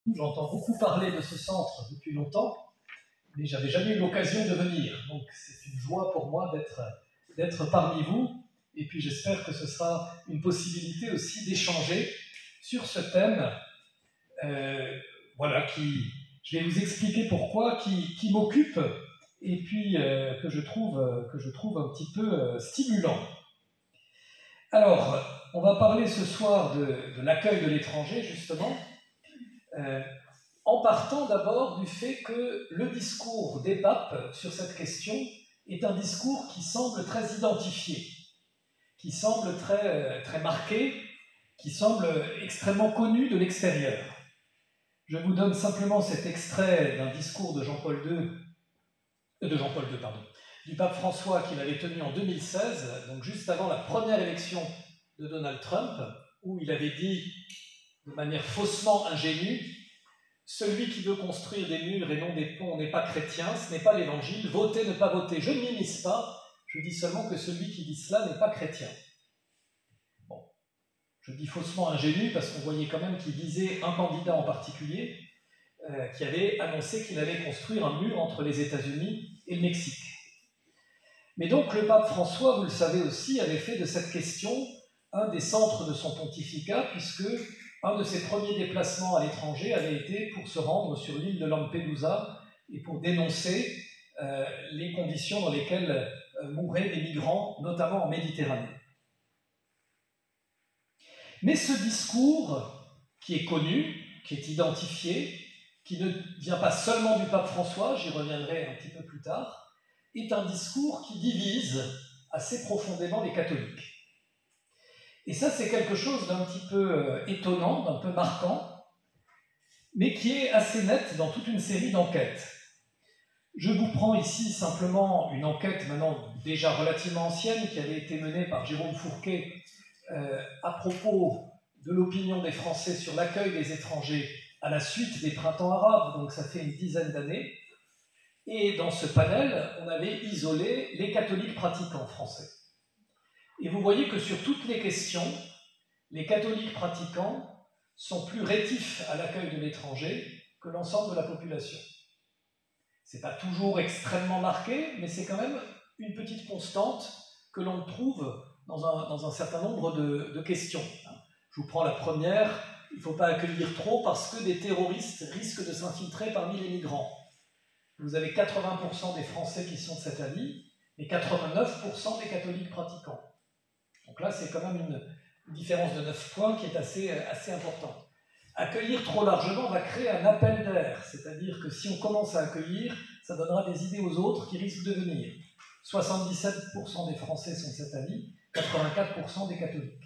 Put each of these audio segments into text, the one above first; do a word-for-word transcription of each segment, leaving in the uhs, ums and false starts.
J'entends beaucoup parler de ce centre depuis longtemps, mais je n'avais jamais eu l'occasion de venir. Donc c'est une joie pour moi d'être, d'être parmi vous. Et puis j'espère que ce sera une possibilité aussi d'échanger sur ce thème, euh, voilà, qui, je vais vous expliquer pourquoi, qui, qui m'occupe et puis euh, que, je trouve, que je trouve un petit peu euh, stimulant. Alors, on va parler ce soir de, de l'accueil de l'étranger, justement, euh, en partant d'abord du fait que le discours des papes sur cette question est un discours qui semble très identifié, qui semble très, très marqué, qui semble extrêmement connu de l'extérieur. Je vous donne simplement cet extrait d'un discours de Jean-Paul deux, euh, de Jean-Paul deux, pardon, du pape François qu'il avait tenu en deux mille seize, donc juste avant la première élection de Donald Trump, où il avait dit de manière faussement ingénue: celui qui veut construire des murs et non des ponts n'est pas chrétien, ce n'est pas l'évangile, votez, ne pas voter. Je ne m'immisce pas, je dis seulement que celui qui dit cela n'est pas chrétien. Bon, je dis faussement ingénu parce qu'on voyait quand même qu'il visait un candidat en particulier euh, qui avait annoncé qu'il allait construire un mur entre les États-Unis et le Mexique. Mais donc le pape François, vous le savez aussi, avait fait de cette question un des centres de son pontificat, puisque un de ses premiers déplacements à l'étranger avait été pour se rendre sur l'île de Lampedusa et pour dénoncer euh, les conditions dans lesquelles euh, mouraient des migrants, notamment en Méditerranée. Mais ce discours, qui est connu, qui est identifié, qui ne vient pas seulement du pape François, j'y reviendrai un petit peu plus tard, est un discours qui divise assez profondément les catholiques. Et ça, c'est quelque chose d'un petit peu étonnant, d'un peu marquant, mais qui est assez net dans toute une série d'enquêtes. Je vous prends ici simplement une enquête maintenant déjà relativement ancienne qui avait été menée par Jérôme Fourquet euh, à propos de l'opinion des Français sur l'accueil des étrangers à la suite des printemps arabes, donc ça fait une dizaine d'années. Et dans ce panel, on avait isolé les catholiques pratiquants français. Et vous voyez que sur toutes les questions, les catholiques pratiquants sont plus rétifs à l'accueil de l'étranger que l'ensemble de la population. Ce n'est pas toujours extrêmement marqué, mais c'est quand même une petite constante que l'on trouve dans un, dans un certain nombre de, de questions. Je vous prends la première: il ne faut pas accueillir trop parce que des terroristes risquent de s'infiltrer parmi les migrants. Vous avez quatre-vingts pour cent des Français qui sont de cet avis, et quatre-vingt-neuf pour cent des catholiques pratiquants. Donc là, c'est quand même une différence de neuf points qui est assez, assez importante. Accueillir trop largement va créer un appel d'air, c'est-à-dire que si on commence à accueillir, ça donnera des idées aux autres qui risquent de venir. soixante-dix-sept pour cent des Français sont de cet avis, quatre-vingt-quatre pour cent des catholiques.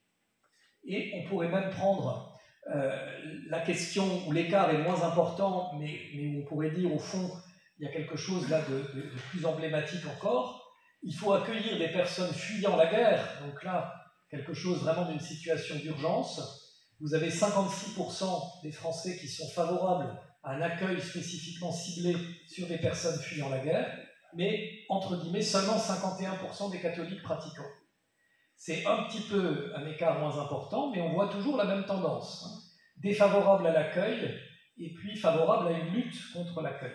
Et on pourrait même prendre euh, la question où l'écart est moins important, mais, mais où on pourrait dire, au fond, il y a quelque chose là de, de, de plus emblématique encore. Il faut accueillir les personnes fuyant la guerre, donc là, quelque chose vraiment d'une situation d'urgence. Vous avez cinquante-six pour cent des Français qui sont favorables à un accueil spécifiquement ciblé sur les personnes fuyant la guerre, mais, entre guillemets, seulement cinquante et un pour cent des catholiques pratiquants. C'est un petit peu un écart moins important, mais on voit toujours la même tendance. Hein. Défavorable à l'accueil, et puis favorable à une lutte contre l'accueil.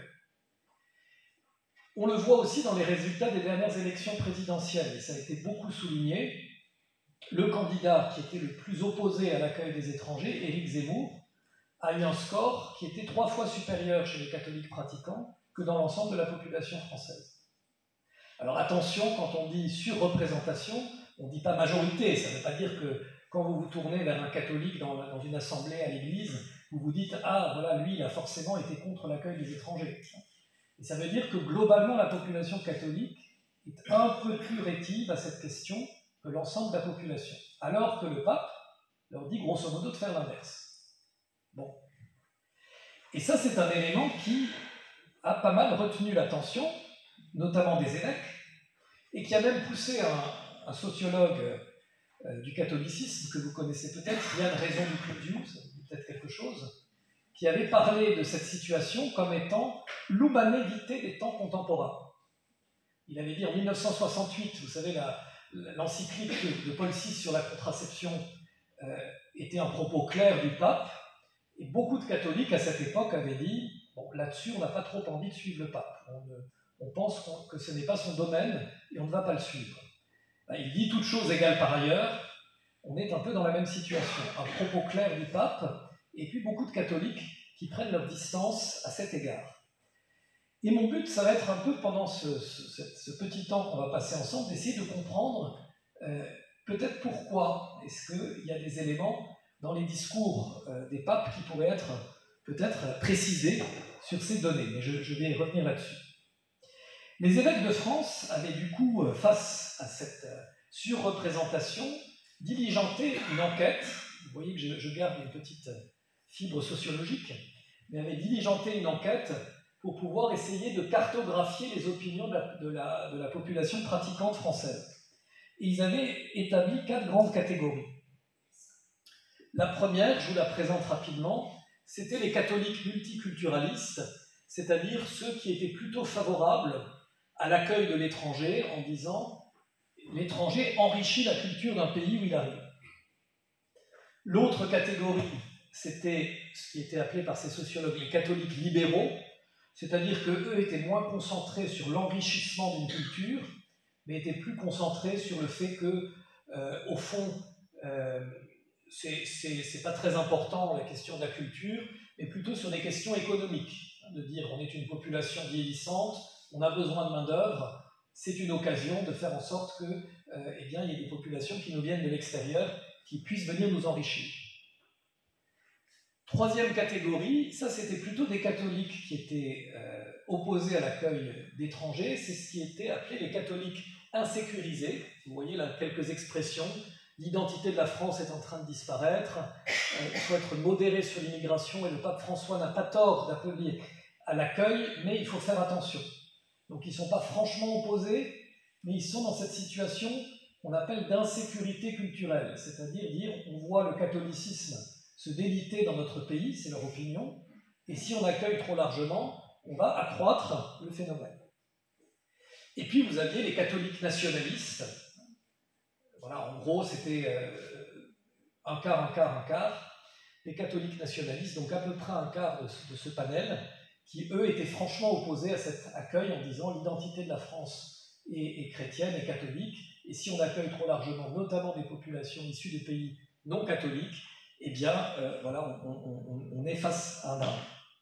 On le voit aussi dans les résultats des dernières élections présidentielles, et ça a été beaucoup souligné. Le candidat qui était le plus opposé à l'accueil des étrangers, Éric Zemmour, a eu un score qui était trois fois supérieur chez les catholiques pratiquants que dans l'ensemble de la population française. Alors attention, quand on dit surreprésentation, on ne dit pas majorité, ça ne veut pas dire que quand vous vous tournez vers un catholique dans, dans une assemblée à l'église, vous vous dites « Ah, voilà, lui, il a forcément été contre l'accueil des étrangers ». Et ça veut dire que globalement, la population catholique est un peu plus rétive à cette question que l'ensemble de la population. Alors que le pape leur dit grosso modo de faire l'inverse. Bon. Et ça, c'est un élément qui a pas mal retenu l'attention, notamment des évêques, et qui a même poussé un, un sociologue euh, du catholicisme que vous connaissez peut-être, Yann Raison du Clodiou, ça vous dit peut-être quelque chose, qui avait parlé de cette situation comme étant l'humanité des temps contemporains. Il avait dit en mille neuf cent soixante-huit, vous savez, la, l'encyclique de Paul six sur la contraception euh, était un propos clair du pape, Et beaucoup de catholiques à cette époque avaient dit, bon, là-dessus, on n'a pas trop envie de suivre le pape. On, on pense qu'on, que ce n'est pas son domaine et on ne va pas le suivre. Ben, il dit toute chose égale par ailleurs, on est un peu dans la même situation. Un propos clair du pape, et puis beaucoup de catholiques qui prennent leur distance à cet égard. Et mon but, ça va être un peu, pendant ce, ce, ce petit temps qu'on va passer ensemble, d'essayer de comprendre euh, peut-être pourquoi est-ce qu'il y a des éléments dans les discours euh, des papes qui pourraient être peut-être précisés sur ces données. Mais je, je vais revenir là-dessus. Les évêques de France avaient du coup, face à cette euh, surreprésentation, diligenté une enquête. Vous voyez que je, je garde une petite fibre sociologique, mais avaient diligenté une enquête pour pouvoir essayer de cartographier les opinions de la, de la, de la population pratiquante française. Et ils avaient établi quatre grandes catégories. La première, je vous la présente rapidement, c'était les catholiques multiculturalistes, c'est-à-dire ceux qui étaient plutôt favorables à l'accueil de l'étranger en disant « l'étranger enrichit la culture d'un pays où il arrive ». L'autre catégorie, c'était ce qui était appelé par ces sociologues les catholiques libéraux, c'est-à-dire qu'eux étaient moins concentrés sur l'enrichissement d'une culture, mais étaient plus concentrés sur le fait que, euh, au fond, euh, c'est, c'est, c'est pas très important la question de la culture, mais plutôt sur des questions économiques, de dire on est une population vieillissante, on a besoin de main-d'œuvre, c'est une occasion de faire en sorte que, euh, eh bien, il y ait des populations qui nous viennent de l'extérieur, qui puissent venir nous enrichir. Troisième catégorie, ça c'était plutôt des catholiques qui étaient euh, opposés à l'accueil d'étrangers, c'est ce qui était appelé les catholiques insécurisés. Vous voyez là quelques expressions, l'identité de la France est en train de disparaître, euh, il faut être modéré sur l'immigration et le pape François n'a pas tort d'appeler à l'accueil, mais il faut faire attention. Donc ils ne sont pas franchement opposés, mais ils sont dans cette situation qu'on appelle d'insécurité culturelle, c'est-à-dire dire on voit le catholicisme se déliter dans notre pays, c'est leur opinion, et si on accueille trop largement, on va accroître le phénomène. Et puis vous aviez les catholiques nationalistes, voilà, en gros c'était euh, un quart, un quart, un quart, les catholiques nationalistes, donc à peu près un quart de ce, de ce panel, qui eux étaient franchement opposés à cet accueil en disant l'identité de la France est, est chrétienne et catholique, et si on accueille trop largement, notamment des populations issues de pays non catholiques, eh bien, euh, voilà, on, on, on est face à un arbre.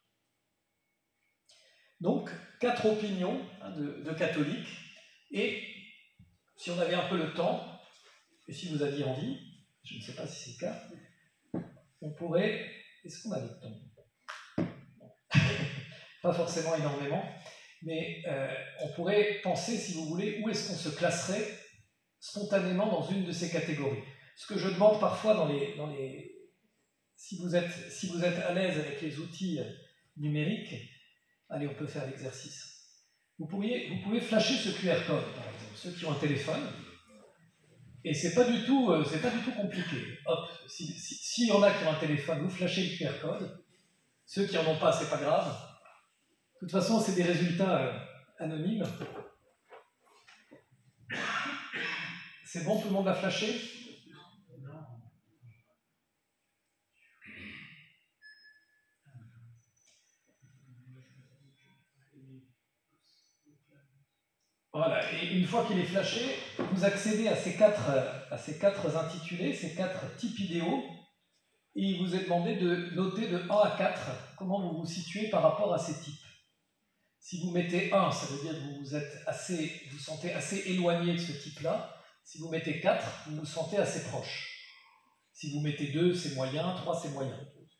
Donc, quatre opinions hein, de, de catholiques, et si on avait un peu le temps, et si vous aviez envie, je ne sais pas si c'est le cas, on pourrait... Est-ce qu'on a le temps? Pas forcément énormément, mais euh, on pourrait penser, si vous voulez, où est-ce qu'on se classerait spontanément dans une de ces catégories. Ce que je demande parfois dans les... Dans les Si vous, êtes, si vous êtes à l'aise avec les outils numériques, allez, on peut faire l'exercice. Vous, pourriez, vous pouvez flasher ce Q R code, par exemple, ceux qui ont un téléphone, et c'est pas du tout, euh, c'est pas du tout compliqué. Hop, si, si, si y en a qui ont un téléphone, vous flashez le Q R code. Ceux qui en ont pas, c'est pas grave. De toute façon, c'est des résultats euh, anonymes. C'est bon, tout le monde a flashé? Voilà, et une fois qu'il est flashé, vous accédez à ces quatre, à ces quatre intitulés, ces quatre types idéaux, et il vous est demandé de noter de un à quatre comment vous vous situez par rapport à ces types. Si vous mettez un, ça veut dire que vous vous, êtes assez, vous sentez assez éloigné de ce type-là. Si vous mettez quatre, vous vous sentez assez proche. Si vous mettez deux, c'est moyen, trois, c'est moyen.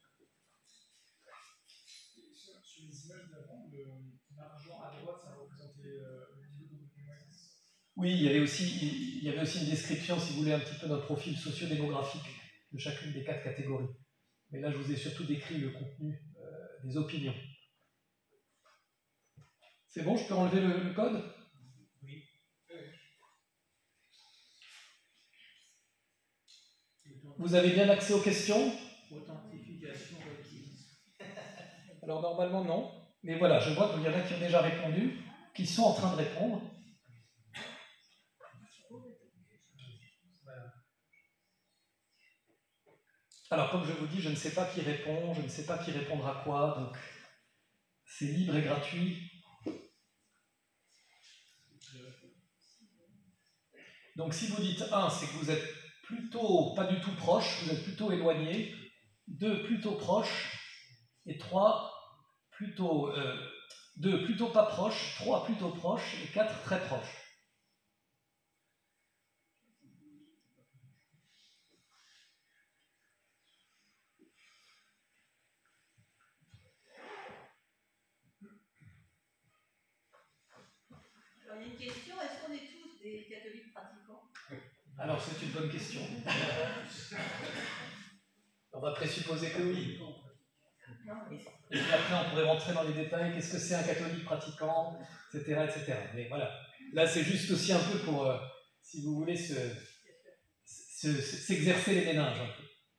Sur les images d'avant, l'argent à droite, ça représentait le niveau de moyenne. Oui, il y avait aussi, il y avait aussi une description, si vous voulez, un petit peu notre profil sociodémographique de chacune des quatre catégories. Mais là, je vous ai surtout décrit le contenu euh, des opinions. C'est bon, je peux enlever le, le code? Oui. Vous avez bien accès aux questions? Authentification requise. Alors normalement non, mais voilà, je vois qu'il y en a qui ont déjà répondu, qui sont en train de répondre. Alors, comme je vous dis, je ne sais pas qui répond, je ne sais pas qui répondra quoi, donc c'est libre et gratuit. Donc, si vous dites un, c'est que vous êtes plutôt pas du tout proche, vous êtes plutôt éloigné. deux, plutôt proche. Et trois, plutôt, euh, deux, plutôt pas proche. trois, plutôt proche. Et quatre, très proche. Alors, il y a une question, est-ce qu'on est tous des catholiques pratiquants? Alors, c'est une bonne question. On va présupposer que oui. Et puis après, on pourrait rentrer dans les détails, qu'est-ce que c'est un catholique pratiquant, et cetera, et cetera. Mais voilà, là, c'est juste aussi un peu pour, euh, si vous voulez, se, se, s'exercer les méninges un peu.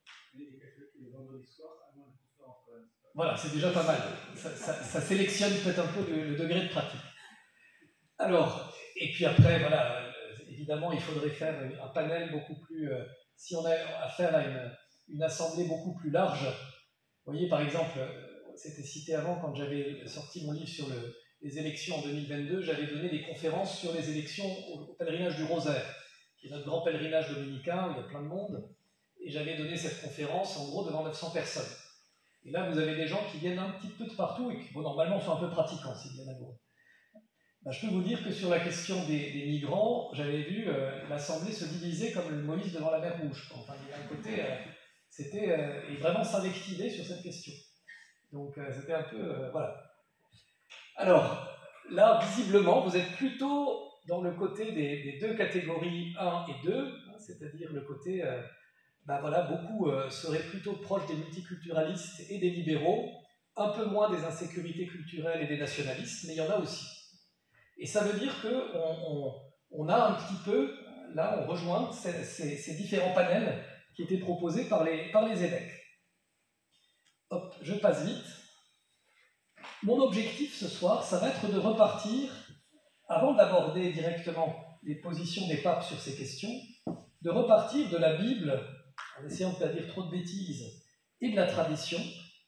Voilà, c'est déjà pas mal. Ça, ça, ça sélectionne peut-être un peu le, le degré de pratique. Alors, et puis après, voilà, euh, évidemment, il faudrait faire un panel beaucoup plus... Euh, si on a affaire à une, une assemblée beaucoup plus large, vous voyez, par exemple, c'était cité avant, quand j'avais sorti mon livre sur le, les élections en deux mille vingt-deux, j'avais donné des conférences sur les élections au, au pèlerinage du Rosaire, qui est notre grand pèlerinage dominicain, où il y a plein de monde, et j'avais donné cette conférence, en gros, devant neuf cents personnes. Et là, vous avez des gens qui viennent un petit peu de partout, et qui, bon, normalement, sont un peu pratiquants, s'ils viennent à Lourdes. Ben, je peux vous dire que sur la question des, des migrants, j'avais vu euh, l'Assemblée se diviser comme le Moïse devant la mer Rouge. Enfin, d'un côté... Euh, C'était euh, et vraiment s'invectiver sur cette question. Donc euh, c'était un peu... Euh, voilà. Alors, là, visiblement, vous êtes plutôt dans le côté des, des deux catégories un et deux, hein, c'est-à-dire le côté... Euh, ben voilà, beaucoup euh, seraient plutôt proches des multiculturalistes et des libéraux, un peu moins des insécurités culturelles et des nationalistes, mais il y en a aussi. Et ça veut dire qu'on on, on a un petit peu, là, on rejoint ces, ces, ces différents panels qui étaient proposés par les, par les évêques. Hop, je passe vite. Mon objectif ce soir, ça va être de repartir, avant d'aborder directement les positions des papes sur ces questions, de repartir de la Bible, en essayant de ne pas dire trop de bêtises, et de la tradition.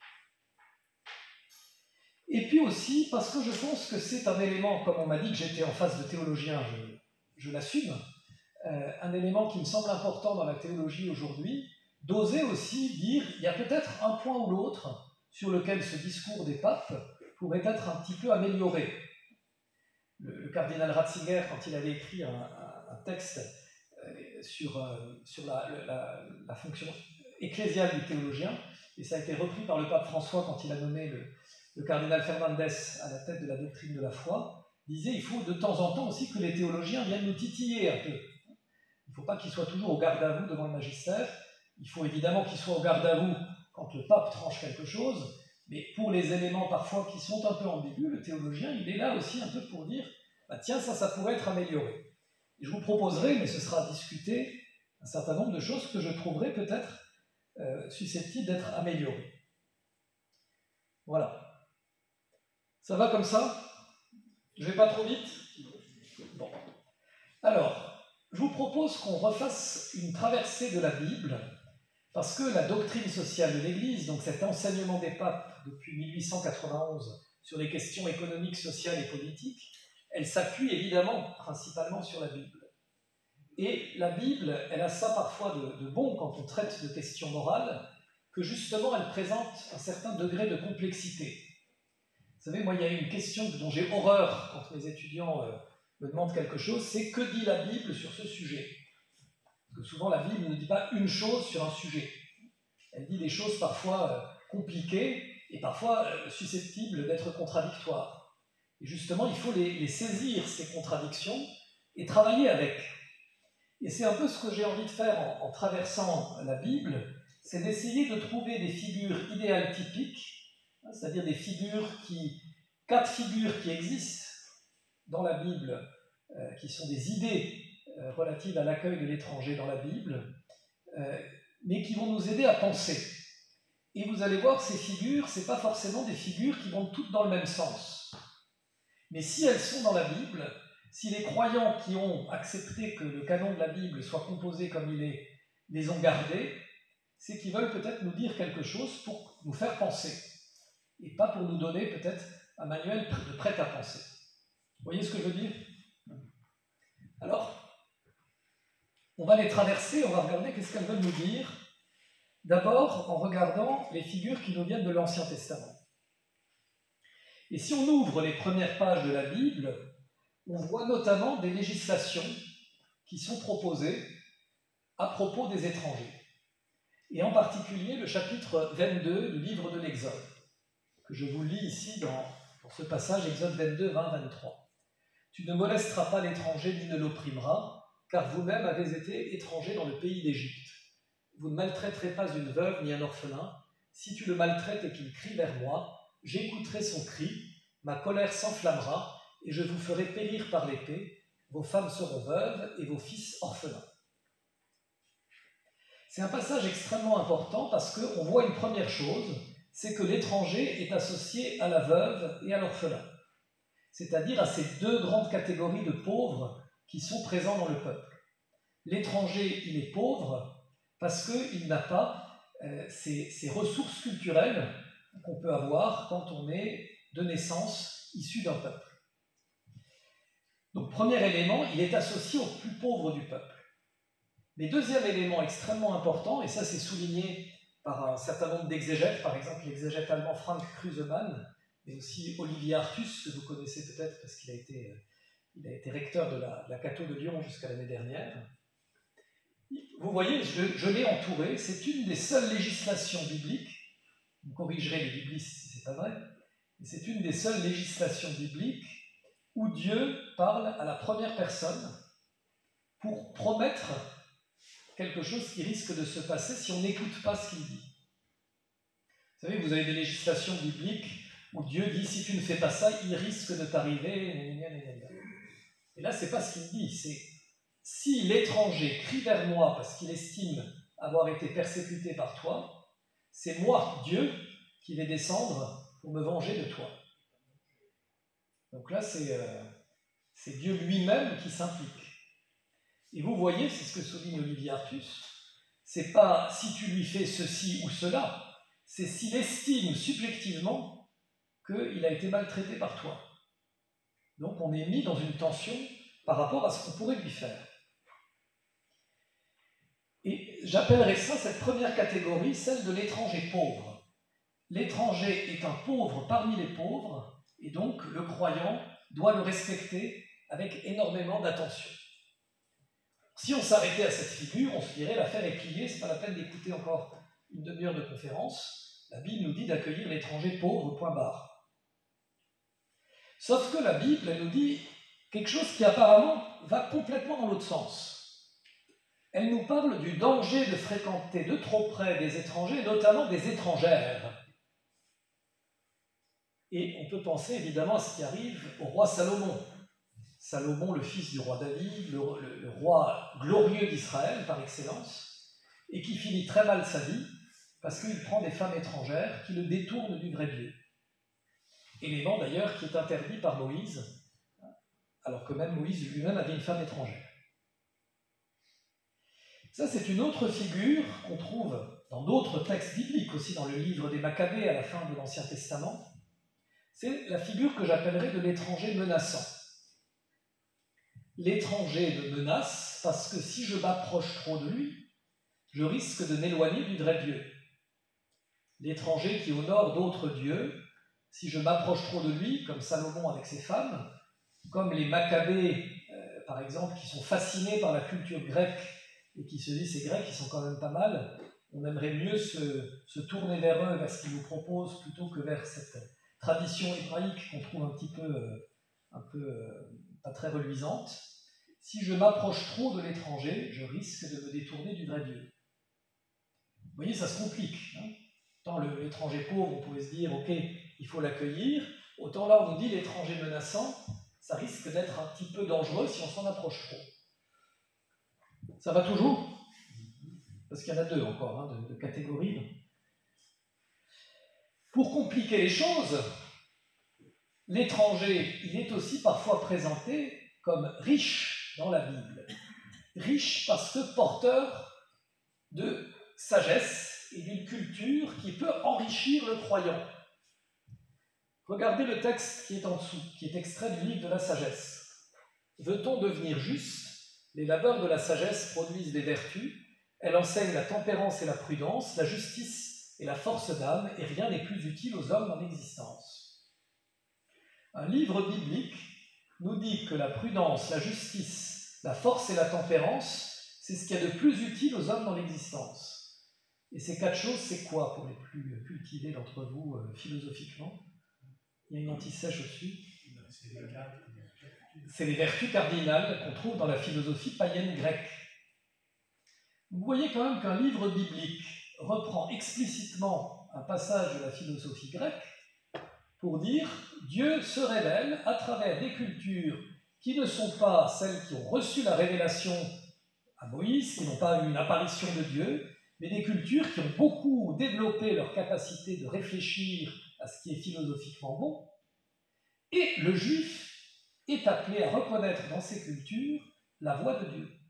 Et puis aussi, parce que je pense que c'est un élément, comme on m'a dit que j'étais en face de théologien, je, je l'assume, Euh, un élément qui me semble important dans la théologie aujourd'hui, d'oser aussi dire il y a peut-être un point ou l'autre sur lequel ce discours des papes pourrait être un petit peu amélioré. Le, le cardinal Ratzinger, quand il avait écrit un, un, un texte euh, sur, euh, sur la, la, la fonction ecclésiale du théologien, et ça a été repris par le pape François quand il a nommé le, le cardinal Fernandez à la tête de la doctrine de la foi, disait il faut de temps en temps aussi que les théologiens viennent nous titiller un peu. Il ne faut pas qu'il soit toujours au garde à vous devant le magistère. Il faut évidemment qu'il soit au garde à vous quand le pape tranche quelque chose, mais pour les éléments parfois qui sont un peu ambigus, le théologien, il est là aussi un peu pour dire bah, tiens, ça, ça pourrait être amélioré. Et je vous proposerai, mais ce sera à discuter, un certain nombre de choses que je trouverai peut-être euh, susceptibles d'être améliorées. Voilà. Ça va comme ça? Je ne vais pas trop vite? Bon. Alors, je vous propose qu'on refasse une traversée de la Bible, parce que la doctrine sociale de l'Église, donc cet enseignement des papes depuis mille huit cent quatre-vingt-onze sur les questions économiques, sociales et politiques, elle s'appuie évidemment principalement sur la Bible. Et la Bible, elle a ça parfois de, de bon quand on traite de questions morales, que justement elle présente un certain degré de complexité. Vous savez, moi il y a une question dont j'ai horreur quand mes étudiants... Euh, me demande quelque chose, c'est que dit la Bible sur ce sujet? Parce que souvent la Bible ne dit pas une chose sur un sujet. Elle dit des choses parfois euh, compliquées et parfois euh, susceptibles d'être contradictoires. Et justement, il faut les, les saisir, ces contradictions, et travailler avec. Et c'est un peu ce que j'ai envie de faire en, en traversant la Bible, c'est d'essayer de trouver des figures idéales typiques, hein, c'est-à-dire des figures qui, quatre figures qui existent dans la Bible, euh, qui sont des idées euh, relatives à l'accueil de l'étranger dans la Bible, euh, mais qui vont nous aider à penser. Et vous allez voir, ces figures, ce n'est pas forcément des figures qui vont toutes dans le même sens. Mais si elles sont dans la Bible, si les croyants qui ont accepté que le canon de la Bible soit composé comme il est, les ont gardées, c'est qu'ils veulent peut-être nous dire quelque chose pour nous faire penser, et pas pour nous donner peut-être un manuel de prêt à penser. Vous voyez ce que je veux dire? Alors, on va les traverser, on va regarder qu'est-ce qu'elles veulent nous dire. D'abord, en regardant les figures qui nous viennent de l'Ancien Testament. Et si on ouvre les premières pages de la Bible, on voit notamment des législations qui sont proposées à propos des étrangers. Et en particulier le chapitre vingt-deux du livre de l'Exode, que je vous lis ici dans, dans ce passage, Exode vingt-deux, vingt, vingt-trois. « Tu ne molesteras pas l'étranger ni ne l'opprimeras, car vous-même avez été étrangers dans le pays d'Égypte. Vous ne maltraiterez pas une veuve ni un orphelin. Si tu le maltraites et qu'il crie vers moi, j'écouterai son cri, ma colère s'enflammera, et je vous ferai périr par l'épée. Vos femmes seront veuves et vos fils orphelins. » C'est un passage extrêmement important parce qu'on voit une première chose, c'est que l'étranger est associé à la veuve et à l'orphelin, c'est-à-dire à ces deux grandes catégories de pauvres qui sont présents dans le peuple. L'étranger, il est pauvre parce qu'il n'a pas euh, ces, ces ressources culturelles qu'on peut avoir quand on est de naissance issu d'un peuple. Donc, premier élément, il est associé aux plus pauvres du peuple. Mais deuxième élément extrêmement important, et ça c'est souligné par un certain nombre d'exégètes, par exemple l'exégète allemand Frank Krusemann, mais aussi Olivier Artus, que vous connaissez peut-être parce qu'il a été, il a été recteur de la, de la Catho de Lyon jusqu'à l'année dernière. Vous voyez, je, je l'ai entouré, c'est une des seules législations bibliques, vous corrigerez les biblistes si ce n'est pas vrai, mais c'est une des seules législations bibliques où Dieu parle à la première personne pour promettre quelque chose qui risque de se passer si on n'écoute pas ce qu'il dit. Vous savez, vous avez des législations bibliques où Dieu dit « si tu ne fais pas ça, il risque de t'arriver... » Et là, ce n'est pas ce qu'il dit, c'est « si l'étranger crie vers moi parce qu'il estime avoir été persécuté par toi, c'est moi, Dieu, qui vais descendre pour me venger de toi. » Donc là, c'est, euh, c'est Dieu lui-même qui s'implique. Et vous voyez, c'est ce que souligne Olivier Artus, c'est pas si tu lui fais ceci ou cela, c'est s'il estime subjectivement qu'il a été maltraité par toi. Donc on est mis dans une tension par rapport à ce qu'on pourrait lui faire. Et j'appellerais ça, cette première catégorie, celle de l'étranger pauvre. L'étranger est un pauvre parmi les pauvres, et donc le croyant doit le respecter avec énormément d'attention. Si on s'arrêtait à cette figure, on se dirait l'affaire est pliée, c'est pas la peine d'écouter encore une demi-heure de conférence. La Bible nous dit d'accueillir l'étranger pauvre, point barre. Sauf que la Bible, elle nous dit quelque chose qui apparemment va complètement dans l'autre sens. Elle nous parle du danger de fréquenter de trop près des étrangers, notamment des étrangères. Et on peut penser évidemment à ce qui arrive au roi Salomon. Salomon, le fils du roi David, le, le, le roi glorieux d'Israël par excellence, et qui finit très mal sa vie parce qu'il prend des femmes étrangères qui le détournent du vrai Dieu. Élément d'ailleurs qui est interdit par Moïse, alors que même Moïse lui-même avait une femme étrangère. Ça, c'est une autre figure qu'on trouve dans d'autres textes bibliques, aussi dans le livre des Maccabées à la fin de l'Ancien Testament. C'est la figure que j'appellerais de l'étranger menaçant. L'étranger me menace parce que si je m'approche trop de lui, je risque de m'éloigner du vrai Dieu. L'étranger qui honore d'autres dieux, si je m'approche trop de lui, comme Salomon avec ses femmes, comme les Maccabées, euh, par exemple, qui sont fascinés par la culture grecque et qui se disent ces Grecs, ils sont quand même pas mal, on aimerait mieux se, se tourner vers eux, vers ce qu'ils nous proposent, plutôt que vers cette tradition hébraïque qu'on trouve un petit peu, euh, un peu euh, pas très reluisante. Si je m'approche trop de l'étranger, je risque de me détourner du vrai Dieu. Vous voyez, ça se complique. Hein. Tant le, l'étranger pauvre, on pouvait se dire, ok, il faut l'accueillir. Autant là, on nous dit l'étranger menaçant, ça risque d'être un petit peu dangereux si on s'en approche trop. Ça va toujours ? Parce qu'il y en a deux encore, hein, de, de catégories. Pour compliquer les choses, l'étranger, il est aussi parfois présenté comme riche dans la Bible. Riche parce que porteur de sagesse et d'une culture qui peut enrichir le croyant. Regardez le texte qui est en dessous, qui est extrait du livre de la sagesse. Veut-on devenir juste? Les labeurs de la sagesse produisent des vertus. Elle enseigne la tempérance et la prudence, la justice et la force d'âme, et rien n'est plus utile aux hommes dans l'existence. Un livre biblique nous dit que la prudence, la justice, la force et la tempérance, c'est ce qu'il y a de plus utile aux hommes dans l'existence. Et ces quatre choses, c'est quoi pour les plus cultivés d'entre vous euh, philosophiquement? Il y a une anti-sèche au-dessus. C'est les vertus cardinales qu'on trouve dans la philosophie païenne grecque. Vous voyez quand même qu'un livre biblique reprend explicitement un passage de la philosophie grecque pour dire Dieu se révèle à travers des cultures qui ne sont pas celles qui ont reçu la révélation à Moïse, qui n'ont pas eu une apparition de Dieu, mais des cultures qui ont beaucoup développé leur capacité de réfléchir à ce qui est philosophiquement bon. Et le juif est appelé à reconnaître dans ces cultures la voix de Dieu.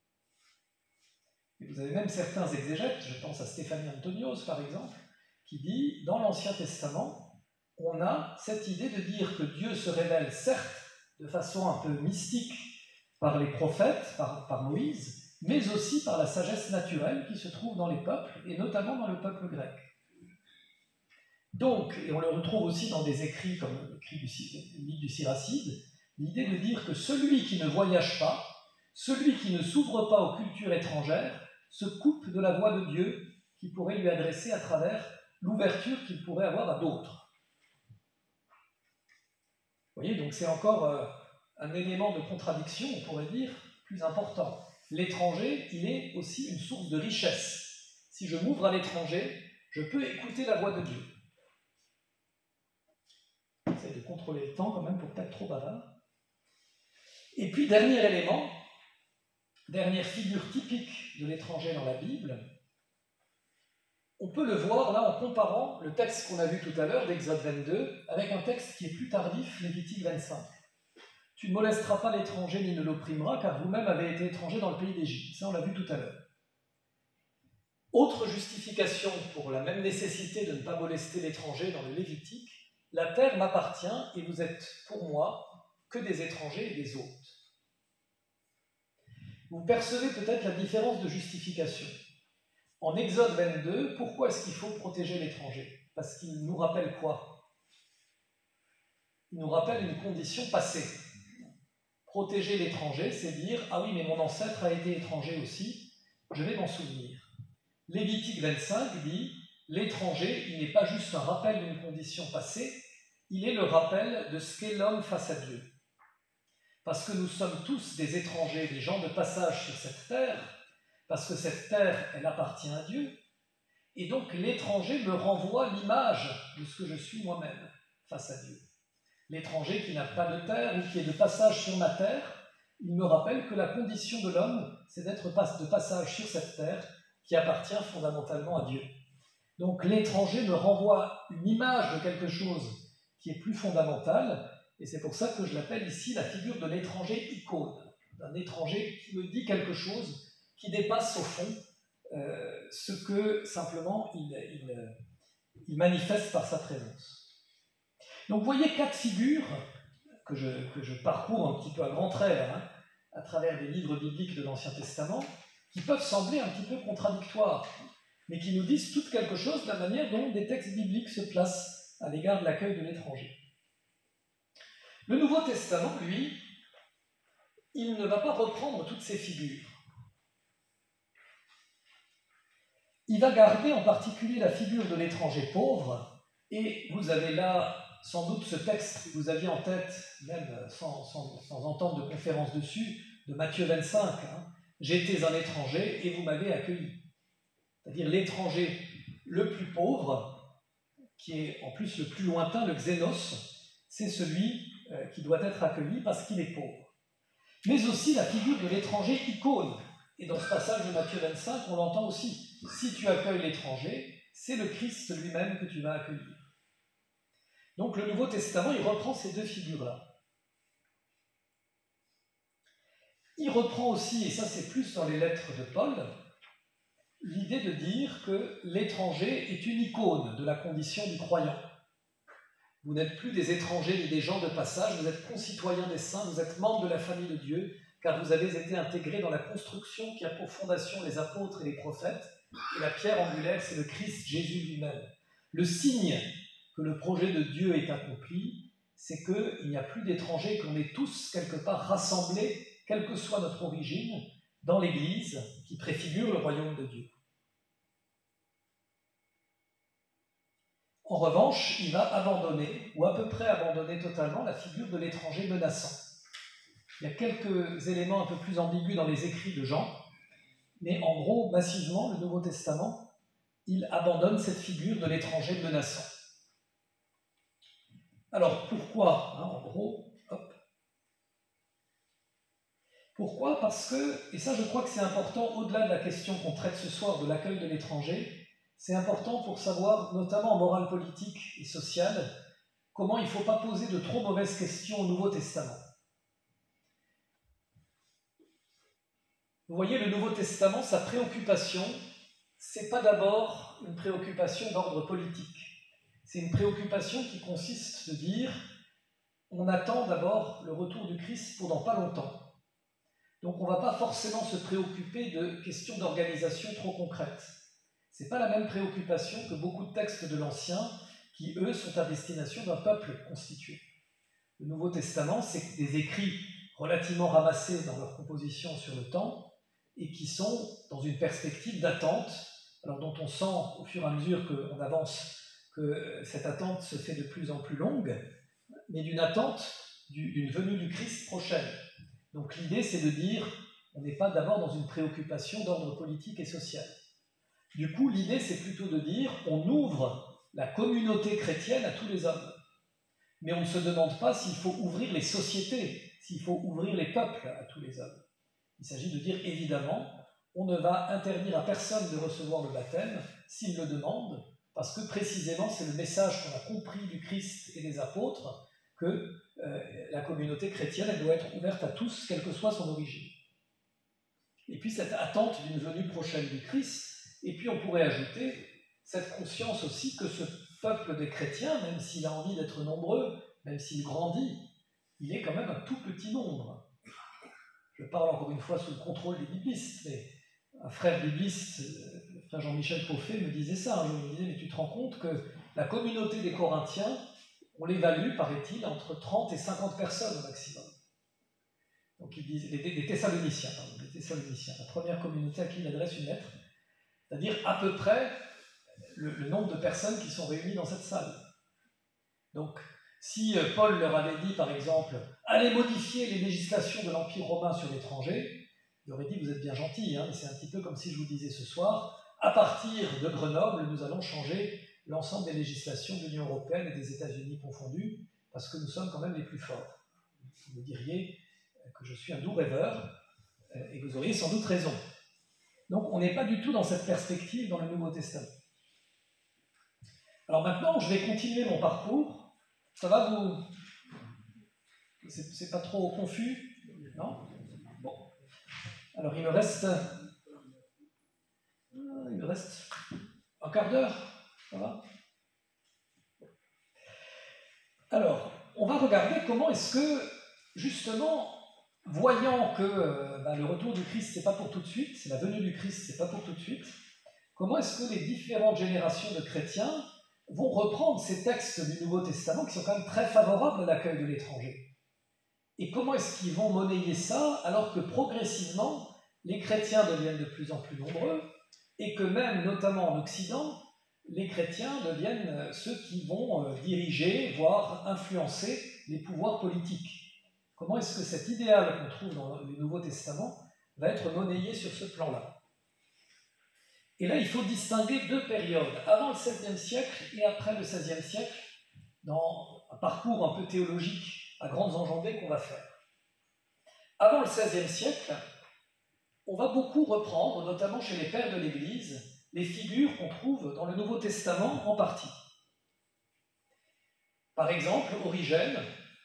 Et vous avez même certains exégètes, je pense à Stéphanie Antonios par exemple, qui dit, dans l'Ancien Testament, on a cette idée de dire que Dieu se révèle certes de façon un peu mystique par les prophètes, par, par Moïse, mais aussi par la sagesse naturelle qui se trouve dans les peuples, et notamment dans le peuple grec. Donc, et on le retrouve aussi dans des écrits comme l'écrit du livre du Siracide, l'idée de dire que celui qui ne voyage pas, celui qui ne s'ouvre pas aux cultures étrangères, se coupe de la voix de Dieu qui pourrait lui adresser à travers l'ouverture qu'il pourrait avoir à d'autres. Vous voyez, donc c'est encore euh, un élément de contradiction, on pourrait dire, plus important. L'étranger, il est aussi une source de richesse. Si je m'ouvre à l'étranger, je peux écouter la voix de Dieu. J'essaie de contrôler le temps quand même pour ne pas être trop bavard. Et puis, dernier élément, dernière figure typique de l'étranger dans la Bible, on peut le voir là en comparant le texte qu'on a vu tout à l'heure d'Exode vingt-deux avec un texte qui est plus tardif, Lévitique vingt-cinq. Tu ne molesteras pas l'étranger ni ne l'opprimeras, car vous-même avez été étranger dans le pays d'Égypte. Ça, on l'a vu tout à l'heure. Autre justification pour la même nécessité de ne pas molester l'étranger dans le Lévitique, la terre m'appartient et vous êtes pour moi que des étrangers et des hôtes. Vous percevez peut-être la différence de justification. En Exode vingt-deux, pourquoi est-ce qu'il faut protéger l'étranger? Parce qu'il nous rappelle quoi? Il nous rappelle une condition passée. Protéger l'étranger, c'est dire « Ah oui, mais mon ancêtre a été étranger aussi, je vais m'en souvenir ». Lévitique vingt-cinq dit « L'étranger, il n'est pas juste un rappel d'une condition passée, il est le rappel de ce qu'est l'homme face à Dieu. » Parce que nous sommes tous des étrangers, des gens de passage sur cette terre, parce que cette terre, elle appartient à Dieu, et donc l'étranger me renvoie l'image de ce que je suis moi-même face à Dieu. L'étranger qui n'a pas de terre ou qui est de passage sur ma terre, il me rappelle que la condition de l'homme, c'est d'être de passage sur cette terre qui appartient fondamentalement à Dieu. Donc l'étranger me renvoie une image de quelque chose qui est plus fondamentale, et c'est pour ça que je l'appelle ici la figure de l'étranger icône, d'un étranger qui me dit quelque chose qui dépasse au fond euh, ce que simplement il, il, il manifeste par sa présence. Donc vous voyez quatre figures que je, que je parcours un petit peu à grands traits hein, à travers des livres bibliques de l'Ancien Testament, qui peuvent sembler un petit peu contradictoires, mais qui nous disent toutes quelque chose de la manière dont des textes bibliques se placent à l'égard de l'accueil de l'étranger. Le Nouveau Testament, lui, il ne va pas reprendre toutes ces figures. Il va garder en particulier la figure de l'étranger pauvre, et vous avez là sans doute ce texte que vous aviez en tête, même sans, sans, sans entendre de conférence dessus, de Matthieu vingt-cinq. Hein. J'étais un étranger et vous m'avez accueilli. C'est-à-dire l'étranger le plus pauvre, qui est en plus le plus lointain, le xénos, c'est celui euh, qui doit être accueilli parce qu'il est pauvre. Mais aussi la figure de l'étranger icône. Et dans ce passage de Matthieu vingt-cinq, on l'entend aussi. Si tu accueilles l'étranger, c'est le Christ lui-même que tu vas accueillir. Donc le Nouveau Testament, il reprend ces deux figures-là. Il reprend aussi, et ça c'est plus dans les lettres de Paul, l'idée de dire que l'étranger est une icône de la condition du croyant. Vous n'êtes plus des étrangers ni des gens de passage, vous êtes concitoyens des saints, vous êtes membres de la famille de Dieu, car vous avez été intégrés dans la construction qui a pour fondation les apôtres et les prophètes, et la pierre angulaire, c'est le Christ Jésus lui-même. Le signe que le projet de Dieu est accompli, c'est qu'il n'y a plus d'étrangers, qu'on est tous quelque part rassemblés, quelle que soit notre origine, dans l'Église qui préfigure le royaume de Dieu. En revanche, il va abandonner, ou à peu près abandonner totalement, la figure de l'étranger menaçant. Il y a quelques éléments un peu plus ambigus dans les écrits de Jean, mais en gros, massivement, le Nouveau Testament, il abandonne cette figure de l'étranger menaçant. Alors pourquoi, hein, en gros, hop. Pourquoi ? Parce que, et ça je crois que c'est important, au-delà de la question qu'on traite ce soir de l'accueil de l'étranger, c'est important pour savoir, notamment en morale politique et sociale, comment il ne faut pas poser de trop mauvaises questions au Nouveau Testament. Vous voyez, le Nouveau Testament, sa préoccupation, ce n'est pas d'abord une préoccupation d'ordre politique. C'est une préoccupation qui consiste de dire on attend d'abord le retour du Christ pour dans pas longtemps. Donc on ne va pas forcément se préoccuper de questions d'organisation trop concrètes. Ce n'est pas la même préoccupation que beaucoup de textes de l'Ancien qui, eux, sont à destination d'un peuple constitué. Le Nouveau Testament, c'est des écrits relativement ramassés dans leur composition sur le temps et qui sont dans une perspective d'attente, alors dont on sent au fur et à mesure qu'on avance que cette attente se fait de plus en plus longue, mais d'une attente d'une venue du Christ prochaine. Donc l'idée, c'est de dire, on n'est pas d'abord dans une préoccupation d'ordre politique et social. Du coup, l'idée, c'est plutôt de dire, on ouvre la communauté chrétienne à tous les hommes. Mais on ne se demande pas s'il faut ouvrir les sociétés, s'il faut ouvrir les peuples à tous les hommes. Il s'agit de dire, évidemment, on ne va interdire à personne de recevoir le baptême s'il le demande, parce que précisément, c'est le message qu'on a compris du Christ et des apôtres, que euh, la communauté chrétienne, elle doit être ouverte à tous, quelle que soit son origine. Et puis cette attente d'une venue prochaine du Christ, et puis on pourrait ajouter cette conscience aussi que ce peuple des chrétiens, même s'il a envie d'être nombreux, même s'il grandit, il est quand même un tout petit nombre. Je parle encore une fois sous le contrôle des biblistes, mais un frère bibliste, le frère Jean-Michel Pauffet, me disait ça. Il me disait, mais tu te rends compte que la communauté des Corinthiens, on l'évalue, paraît-il, entre trente et cinquante personnes au maximum. Donc il disait, les, les Thessaloniciens, pardon, les Thessaloniciens, la première communauté à qui il adresse une lettre, c'est-à-dire à peu près le, le nombre de personnes qui sont réunies dans cette salle. Donc, si Paul leur avait dit, par exemple, allez modifier les législations de l'Empire romain sur l'étranger, il aurait dit, vous êtes bien gentils, hein, mais c'est un petit peu comme si je vous disais ce soir, à partir de Grenoble, nous allons changer l'ensemble des législations de l'Union européenne et des États-Unis confondus, parce que nous sommes quand même les plus forts. Vous me diriez que je suis un doux rêveur, et vous auriez sans doute raison. Donc on n'est pas du tout dans cette perspective dans le Nouveau Testament. Alors maintenant, je vais continuer mon parcours. Ça va vous... C'est, c'est pas trop confus? Non? Bon. Alors il me reste... Il me reste un quart d'heure. Ça va? Alors, on va regarder comment est-ce que, justement, voyant que euh, bah, le retour du Christ, c'est pas pour tout de suite, c'est la venue du Christ, c'est pas pour tout de suite, comment est-ce que les différentes générations de chrétiens vont reprendre ces textes du Nouveau Testament qui sont quand même très favorables à l'accueil de l'étranger? Et comment est-ce qu'ils vont monnayer ça alors que progressivement, les chrétiens deviennent de plus en plus nombreux et que même, notamment en Occident, les chrétiens deviennent ceux qui vont diriger, voire influencer les pouvoirs politiques. Comment est-ce que cet idéal qu'on trouve dans le Nouveau Testament va être monnayé sur ce plan-là? Et là, il faut distinguer deux périodes, avant le septième siècle et après le seizième siècle, dans un parcours un peu théologique à grandes enjambées qu'on va faire. Avant le seizième siècle, on va beaucoup reprendre, notamment chez les pères de l'Église, les figures qu'on trouve dans le Nouveau Testament en partie. Par exemple, Origène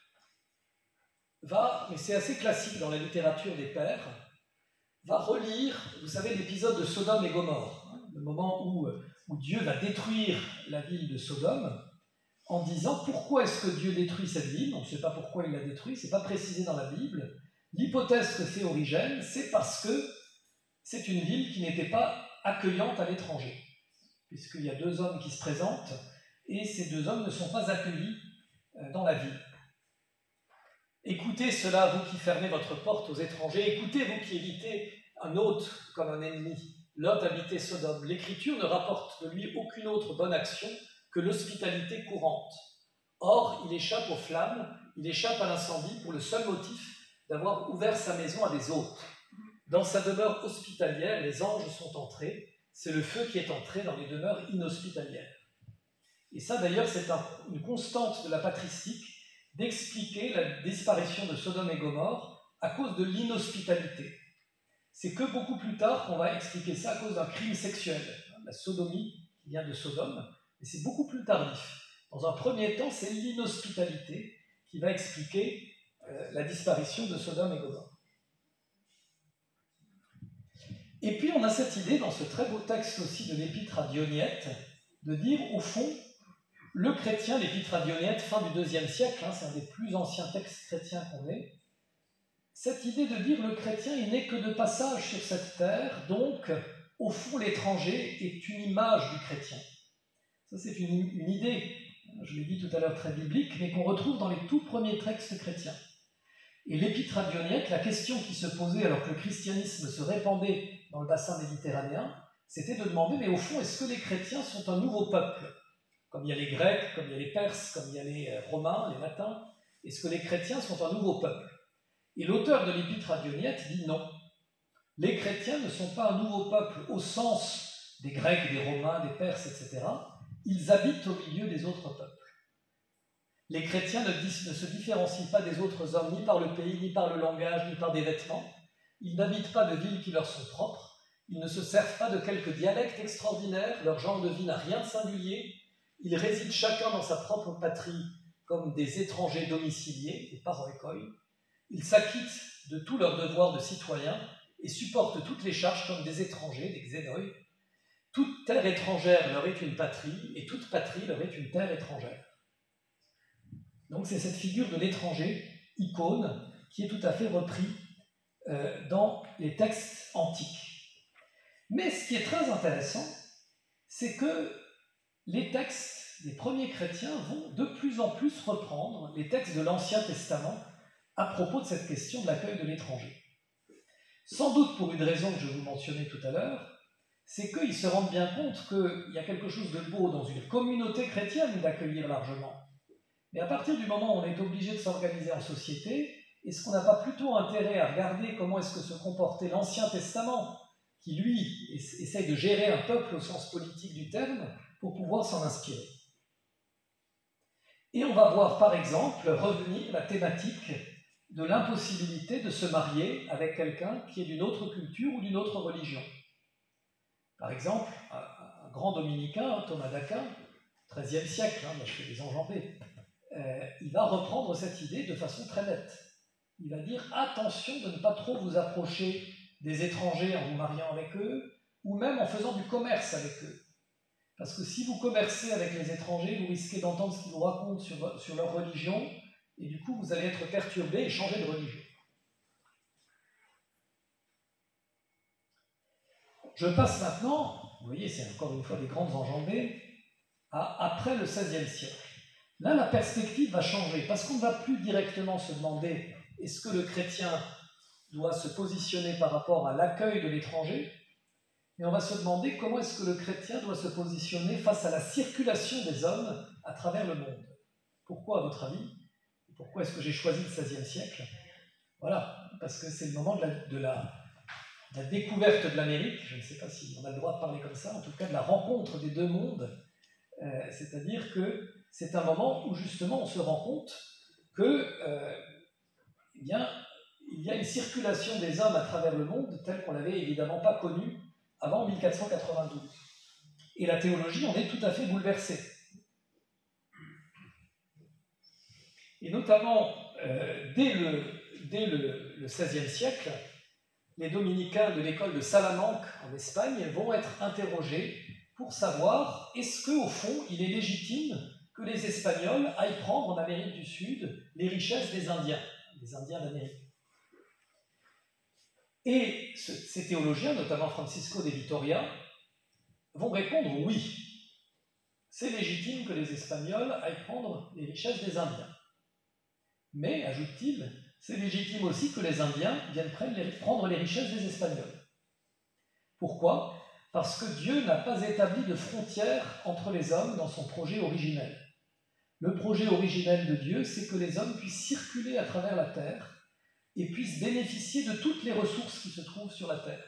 va, mais c'est assez classique dans la littérature des pères, va relire, vous savez, l'épisode de Sodome et Gomorrhe. le moment où, où Dieu va détruire la ville de Sodome, en disant pourquoi est-ce que Dieu détruit cette ville. On ne sait pas pourquoi il la détruit, ce n'est pas précisé dans la Bible. L'hypothèse que fait Origène, c'est parce que c'est une ville qui n'était pas accueillante à l'étranger, puisqu'il y a deux hommes qui se présentent, et ces deux hommes ne sont pas accueillis dans la ville. Écoutez cela, vous qui fermez votre porte aux étrangers, écoutez, vous qui évitez un hôte comme un ennemi. Lot habitait Sodome. L'Écriture ne rapporte de lui aucune autre bonne action que l'hospitalité courante. Or, il échappe aux flammes, il échappe à l'incendie pour le seul motif d'avoir ouvert sa maison à des hôtes. Dans sa demeure hospitalière, les anges sont entrés, c'est le feu qui est entré dans les demeures inhospitalières. Et ça, d'ailleurs, c'est un, une constante de la patristique d'expliquer la disparition de Sodome et Gomorrhe à cause de l'inhospitalité. C'est que beaucoup plus tard qu'on va expliquer ça à cause d'un crime sexuel, la sodomie qui vient de Sodome, mais c'est beaucoup plus tardif. Dans un premier temps, c'est l'inhospitalité qui va expliquer euh, la disparition de Sodome et Gomorrhe. Et puis on a cette idée dans ce très beau texte aussi de l'épître à Dionyette, de dire au fond, le chrétien, l'épître à Dionyette, fin du deuxième siècle, hein, c'est un des plus anciens textes chrétiens qu'on ait, cette idée de dire le chrétien, il n'est que de passage sur cette terre, donc au fond l'étranger est une image du chrétien. Ça c'est une, une idée, je l'ai dit tout à l'heure très biblique, mais qu'on retrouve dans les tout premiers textes chrétiens. Et l'épître à Dionyette, la question qui se posait alors que le christianisme se répandait dans le bassin méditerranéen, c'était de demander, mais au fond, est-ce que les chrétiens sont un nouveau peuple ? Comme il y a les Grecs, comme il y a les Perses, comme il y a les Romains, les Latins, est-ce que les chrétiens sont un nouveau peuple ? Et l'auteur de l'épître à Dionyette dit non. Les chrétiens ne sont pas un nouveau peuple au sens des Grecs, des Romains, des Perses, et cetera. Ils habitent au milieu des autres peuples. Les chrétiens ne, dis, ne se différencient pas des autres hommes ni par le pays, ni par le langage, ni par des vêtements. Ils n'habitent pas de villes qui leur sont propres. Ils ne se servent pas de quelques dialectes extraordinaires. Leur genre de vie n'a rien de singulier. Ils résident chacun dans sa propre patrie comme des étrangers domiciliés, des paroikoi. Ils s'acquittent de tous leurs devoirs de citoyens et supportent toutes les charges comme des étrangers, des xénoi. Toute terre étrangère leur est une patrie, et toute patrie leur est une terre étrangère. Donc c'est cette figure de l'étranger, icône, qui est tout à fait repris euh, dans les textes antiques. Mais ce qui est très intéressant, c'est que les textes des premiers chrétiens vont de plus en plus reprendre les textes de l'Ancien Testament à propos de cette question de l'accueil de l'étranger. Sans doute pour une raison que je vous mentionnais tout à l'heure, c'est qu'ils se rendent bien compte qu'il y a quelque chose de beau dans une communauté chrétienne d'accueillir largement. Mais à partir du moment où on est obligé de s'organiser en société, est-ce qu'on n'a pas plutôt intérêt à regarder comment est-ce que se comportait l'Ancien Testament, qui lui essaye de gérer un peuple au sens politique du terme, pour pouvoir s'en inspirer. Et on va voir par exemple revenir la thématique de l'impossibilité de se marier avec quelqu'un qui est d'une autre culture ou d'une autre religion. Par exemple, un, un grand dominicain, Thomas d'Aquin, treizième siècle, hein, moi je fais des enjambées, euh, il va reprendre cette idée de façon très nette. Il va dire attention de ne pas trop vous approcher des étrangers en vous mariant avec eux, ou même en faisant du commerce avec eux. Parce que si vous commercez avec les étrangers, vous risquez d'entendre ce qu'ils vous racontent sur, sur leur religion, et du coup, vous allez être perturbé et changer de religion. Je passe maintenant, vous voyez, c'est encore une fois des grandes enjambées, à après le seizième siècle. Là, la perspective va changer, parce qu'on ne va plus directement se demander est-ce que le chrétien doit se positionner par rapport à l'accueil de l'étranger, mais on va se demander comment est-ce que le chrétien doit se positionner face à la circulation des hommes à travers le monde. Pourquoi, à votre avis ? Pourquoi est-ce que j'ai choisi le seizième siècle ? Voilà, parce que c'est le moment de la, de, la, de la découverte de l'Amérique, je ne sais pas si on a le droit de parler comme ça, en tout cas de la rencontre des deux mondes, euh, c'est-à-dire que c'est un moment où justement on se rend compte que, euh, eh bien, il y a une circulation des hommes à travers le monde telle qu'on l'avait évidemment pas connue avant mille quatre cent quatre-vingt-douze. Et la théologie en est tout à fait bouleversée. Et notamment, euh, dès, le, dès le, le seizième siècle, les dominicains de l'école de Salamanque en Espagne vont être interrogés pour savoir est-ce qu'au fond il est légitime que les Espagnols aillent prendre en Amérique du Sud les richesses des Indiens, des Indiens d'Amérique. Et ce, ces théologiens, notamment Francisco de Vitoria, vont répondre oui. C'est légitime que les Espagnols aillent prendre les richesses des Indiens. Mais, ajoute-t-il, c'est légitime aussi que les Indiens viennent prendre les richesses des Espagnols. Pourquoi ? Parce que Dieu n'a pas établi de frontières entre les hommes dans son projet originel. Le projet originel de Dieu, c'est que les hommes puissent circuler à travers la terre et puissent bénéficier de toutes les ressources qui se trouvent sur la terre.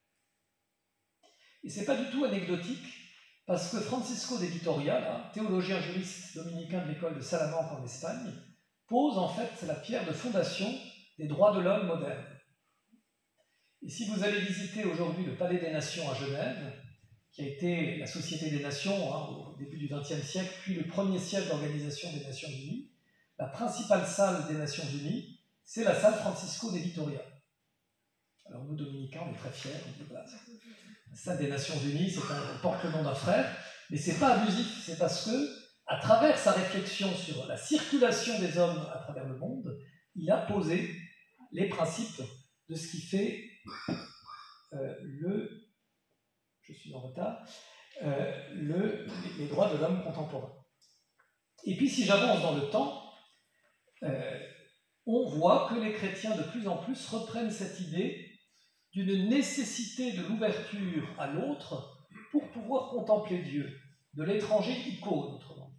Et ce n'est pas du tout anecdotique, parce que Francisco de Vitoria, là, théologien juriste dominicain de l'école de Salamanque en Espagne, pose en fait la pierre de fondation des droits de l'homme modernes. Et si vous allez visiter aujourd'hui le Palais des Nations à Genève, qui a été la Société des Nations hein, au début du vingtième siècle, puis le premier siècle d'organisation des Nations Unies, la principale salle des Nations Unies, c'est la salle Francisco de Vitoria. Alors nous, dominicains, on est très fiers, on dit voilà, la salle des Nations Unies, c'est un, on porte le nom d'un frère, mais c'est pas abusif, c'est parce que, à travers sa réflexion sur la circulation des hommes à travers le monde, il a posé les principes de ce qui fait euh, le, je suis en retard, euh, le, les droits de l'homme contemporain. Et puis si j'avance dans le temps, euh, on voit que les chrétiens de plus en plus reprennent cette idée d'une nécessité de l'ouverture à l'autre pour pouvoir contempler Dieu, de l'étranger icône, autrement.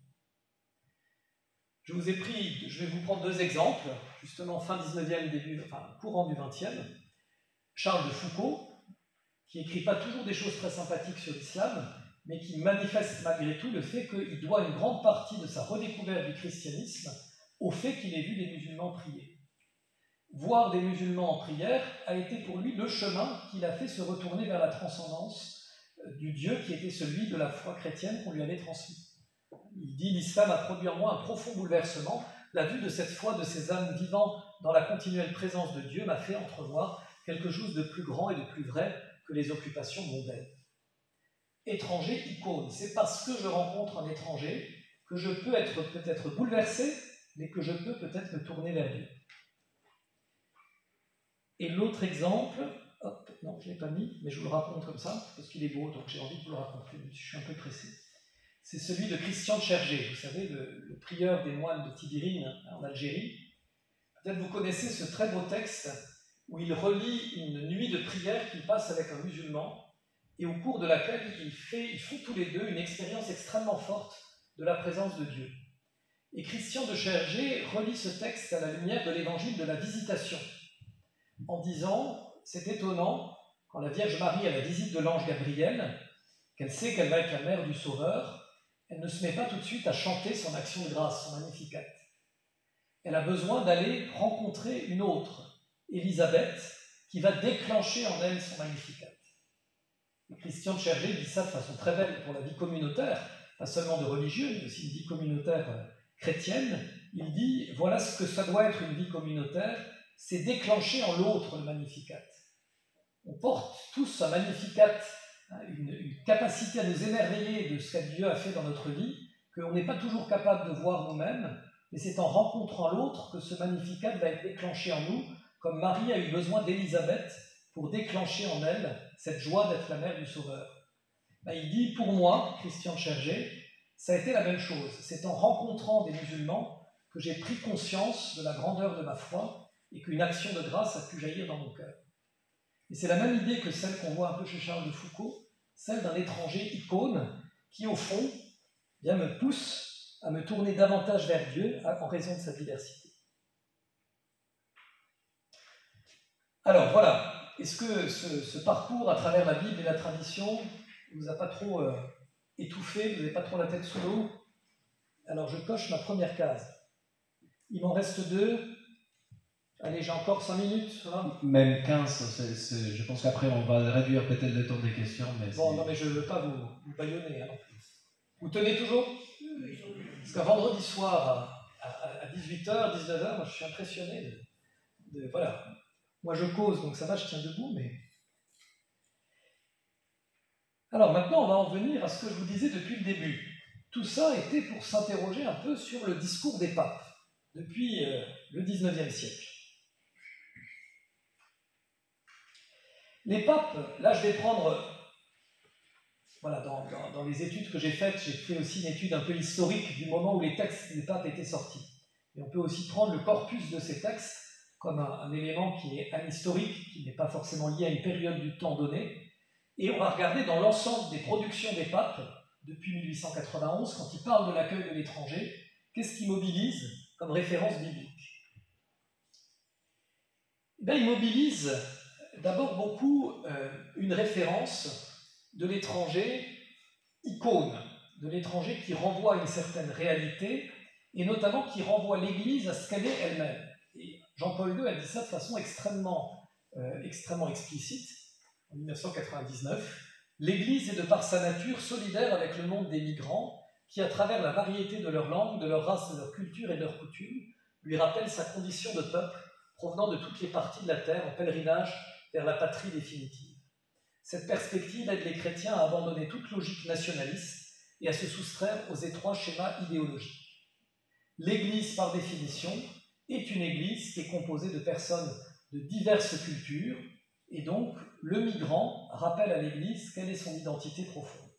Je vous ai pris, je vais vous prendre deux exemples, justement fin dix-neuvième, début, enfin courant du vingtième. Charles de Foucault, qui n'écrit pas toujours des choses très sympathiques sur l'islam, mais qui manifeste malgré tout le fait qu'il doit une grande partie de sa redécouverte du christianisme au fait qu'il ait vu des musulmans prier. Voir des musulmans en prière a été pour lui le chemin qui l'a fait se retourner vers la transcendance du Dieu qui était celui de la foi chrétienne qu'on lui avait transmis. Il dit « L'islam a produit en moi un profond bouleversement. La vue de cette foi de ces âmes vivant dans la continuelle présence de Dieu m'a fait entrevoir quelque chose de plus grand et de plus vrai que les occupations mondaines. » Étranger, icône, c'est parce que je rencontre un étranger que je peux être peut-être bouleversé, mais que je peux peut-être me tourner vers Dieu. Et l'autre exemple, hop, non, je ne l'ai pas mis, mais je vous le raconte comme ça, parce qu'il est beau, donc j'ai envie de vous le raconter, je suis un peu pressé. C'est celui de Christian de Chergé, vous savez, le, le prieur des moines de Tibirine, en Algérie. Peut-être vous connaissez ce très beau texte où il relie une nuit de prière qu'il passe avec un musulman, et au cours de laquelle il fait, ils font tous les deux une expérience extrêmement forte de la présence de Dieu. Et Christian de Chergé relie ce texte à la lumière de l'évangile de la visitation, en disant, c'est étonnant, quand la Vierge Marie a la visite de l'ange Gabriel, qu'elle sait qu'elle va être la mère du Sauveur, elle ne se met pas tout de suite à chanter son action de grâce, son Magnificat. Elle a besoin d'aller rencontrer une autre, Élisabeth, qui va déclencher en elle son Magnificat. Et Christian de Chergé dit ça de façon très belle pour la vie communautaire, pas seulement de religieux, mais aussi une vie communautaire chrétienne. Il dit, voilà ce que ça doit être une vie communautaire, c'est déclencher en l'autre le Magnificat. On porte tous un Magnificat, une, une capacité à nous émerveiller de ce que Dieu a fait dans notre vie, qu'on n'est pas toujours capable de voir nous-mêmes, mais c'est en rencontrant l'autre que ce Magnificat va être déclenché en nous, comme Marie a eu besoin d'Élisabeth pour déclencher en elle cette joie d'être la mère du Sauveur. Ben, il dit, pour moi, Christian de Chergé, ça a été la même chose. C'est en rencontrant des musulmans que j'ai pris conscience de la grandeur de ma foi et qu'une action de grâce a pu jaillir dans mon cœur. Et c'est la même idée que celle qu'on voit un peu chez Charles de Foucault, celle d'un étranger icône qui, au fond, bien, me pousse à me tourner davantage vers Dieu en raison de sa diversité. Alors voilà, est-ce que ce, ce parcours à travers la Bible et la tradition ne vous a pas trop euh, étouffé, vous n'avez pas trop la tête sous l'eau? Alors je coche ma première case. Il m'en reste deux. Allez, j'ai encore cinq minutes. Voilà. Même quinze, c'est, c'est, je pense qu'après on va réduire peut-être le temps des questions. Mais bon, c'est... non mais je ne veux pas vous, vous bâillonner. Hein. Vous tenez toujours? Parce qu'un vendredi soir à, à, à dix-huit heures, dix-neuf heures, moi je suis impressionné de, de voilà. Moi je cause, donc ça va, je tiens debout, mais... Alors maintenant, on va en venir à ce que je vous disais depuis le début. Tout ça était pour s'interroger un peu sur le discours des papes, depuis euh, le dix-neuvième siècle. Les papes, là je vais prendre... Voilà, dans, dans, dans les études que j'ai faites, j'ai fait aussi une étude un peu historique du moment où les textes des papes étaient sortis. Et on peut aussi prendre le corpus de ces textes comme un, un élément qui est ahistorique, qui n'est pas forcément lié à une période du temps donnée. Et on va regarder dans l'ensemble des productions des papes, depuis mille huit cent quatre-vingt-onze, quand ils parlent de l'accueil de l'étranger, qu'est-ce qu'ils mobilisent comme référence biblique? Ben, ils mobilisent d'abord beaucoup euh, une référence de l'étranger icône, de l'étranger qui renvoie à une certaine réalité, et notamment qui renvoie l'Église à ce qu'elle est elle-même. Et Jean-Paul deux a dit ça de façon extrêmement, euh, extrêmement explicite, en mille neuf cent quatre-vingt-dix-neuf. L'Église est de par sa nature solidaire avec le monde des migrants, qui, à travers la variété de leur langue, de leur race, de leur culture et de leurs coutumes, lui rappelle sa condition de peuple, provenant de toutes les parties de la terre, en pèlerinage vers la patrie définitive. Cette perspective aide les chrétiens à abandonner toute logique nationaliste et à se soustraire aux étroits schémas idéologiques. L'Église, par définition, est une Église qui est composée de personnes de diverses cultures, et donc le migrant rappelle à l'Église quelle est son identité profonde.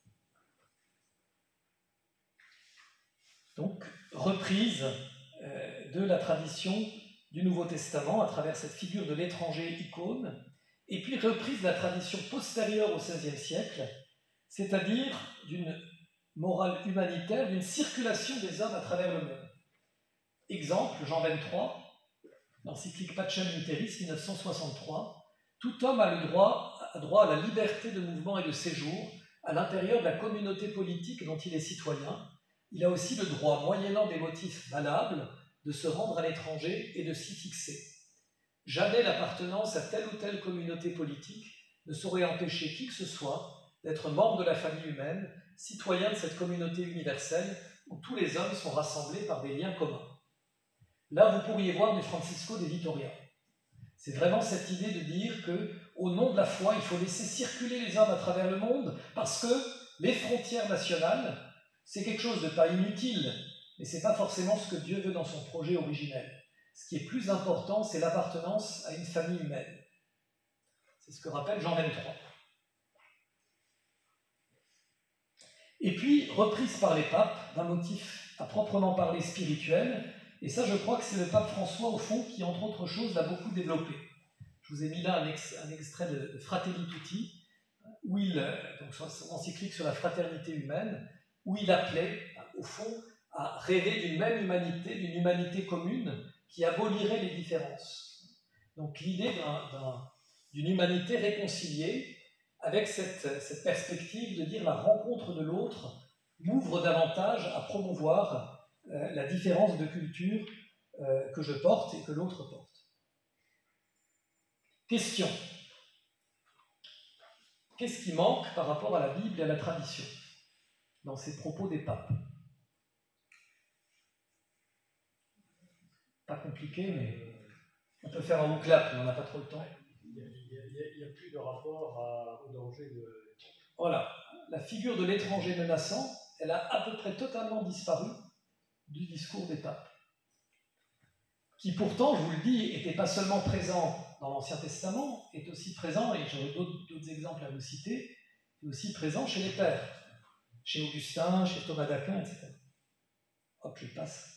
Donc, reprise euh, de la tradition du Nouveau Testament à travers cette figure de l'étranger icône, et puis reprise de la tradition postérieure au seizième siècle, c'est-à-dire d'une morale humanitaire, d'une circulation des hommes à travers le monde. Exemple, Jean vingt-trois, l'encyclique Pacem in Terris, mille neuf cent soixante-trois, tout homme a le droit, a droit à la liberté de mouvement et de séjour à l'intérieur de la communauté politique dont il est citoyen. Il a aussi le droit, moyennant des motifs valables, de se rendre à l'étranger et de s'y fixer. Jamais l'appartenance à telle ou telle communauté politique ne saurait empêcher qui que ce soit d'être membre de la famille humaine, citoyen de cette communauté universelle où tous les hommes sont rassemblés par des liens communs. Là, vous pourriez voir du Francisco de Vitoria. C'est vraiment cette idée de dire que, au nom de la foi, il faut laisser circuler les hommes à travers le monde parce que les frontières nationales, c'est quelque chose de pas inutile, mais ce n'est pas forcément ce que Dieu veut dans son projet originel. Ce qui est plus important, c'est l'appartenance à une famille humaine. C'est ce que rappelle Jean vingt-trois. Et puis, reprise par les papes, d'un motif à proprement parler spirituel, et ça, je crois que c'est le pape François, au fond, qui, entre autres choses, l'a beaucoup développé. Je vous ai mis là un, ex, un extrait de, de Fratelli Tutti, où il, donc son encyclique sur la fraternité humaine, où il appelait, au fond, à rêver d'une même humanité, d'une humanité commune, qui abolirait les différences. Donc l'idée d'un, d'un, d'une humanité réconciliée, avec cette, cette perspective de dire la rencontre de l'autre m'ouvre davantage à promouvoir euh, la différence de culture euh, que je porte et que l'autre porte. Question. Qu'est-ce qui manque par rapport à la Bible et à la tradition dans ces propos des papes? Pas compliqué, mais on peut faire un clap, mais on n'a pas trop le temps. Il n'y a, a, a plus de rapport à, au danger de... Voilà. La figure de l'étranger menaçant, elle a à peu près totalement disparu du discours des papes. Qui pourtant, je vous le dis, n'était pas seulement présent dans l'Ancien Testament, est aussi présent, et j'aurai d'autres, d'autres exemples à vous citer, est aussi présent chez les pères, chez Augustin, chez Thomas d'Aquin, et cetera. Hop, je passe.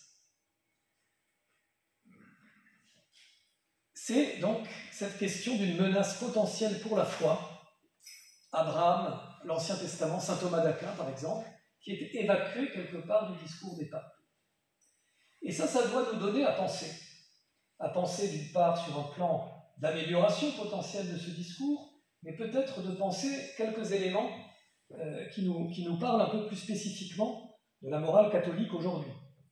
C'est donc cette question d'une menace potentielle pour la foi. Abraham, l'Ancien Testament, saint Thomas d'Aquin, par exemple, qui est évacué quelque part du discours des papes. Et ça, ça doit nous donner à penser. À penser d'une part sur un plan d'amélioration potentielle de ce discours, mais peut-être de penser quelques éléments euh, qui, nous, qui nous parlent un peu plus spécifiquement de la morale catholique aujourd'hui.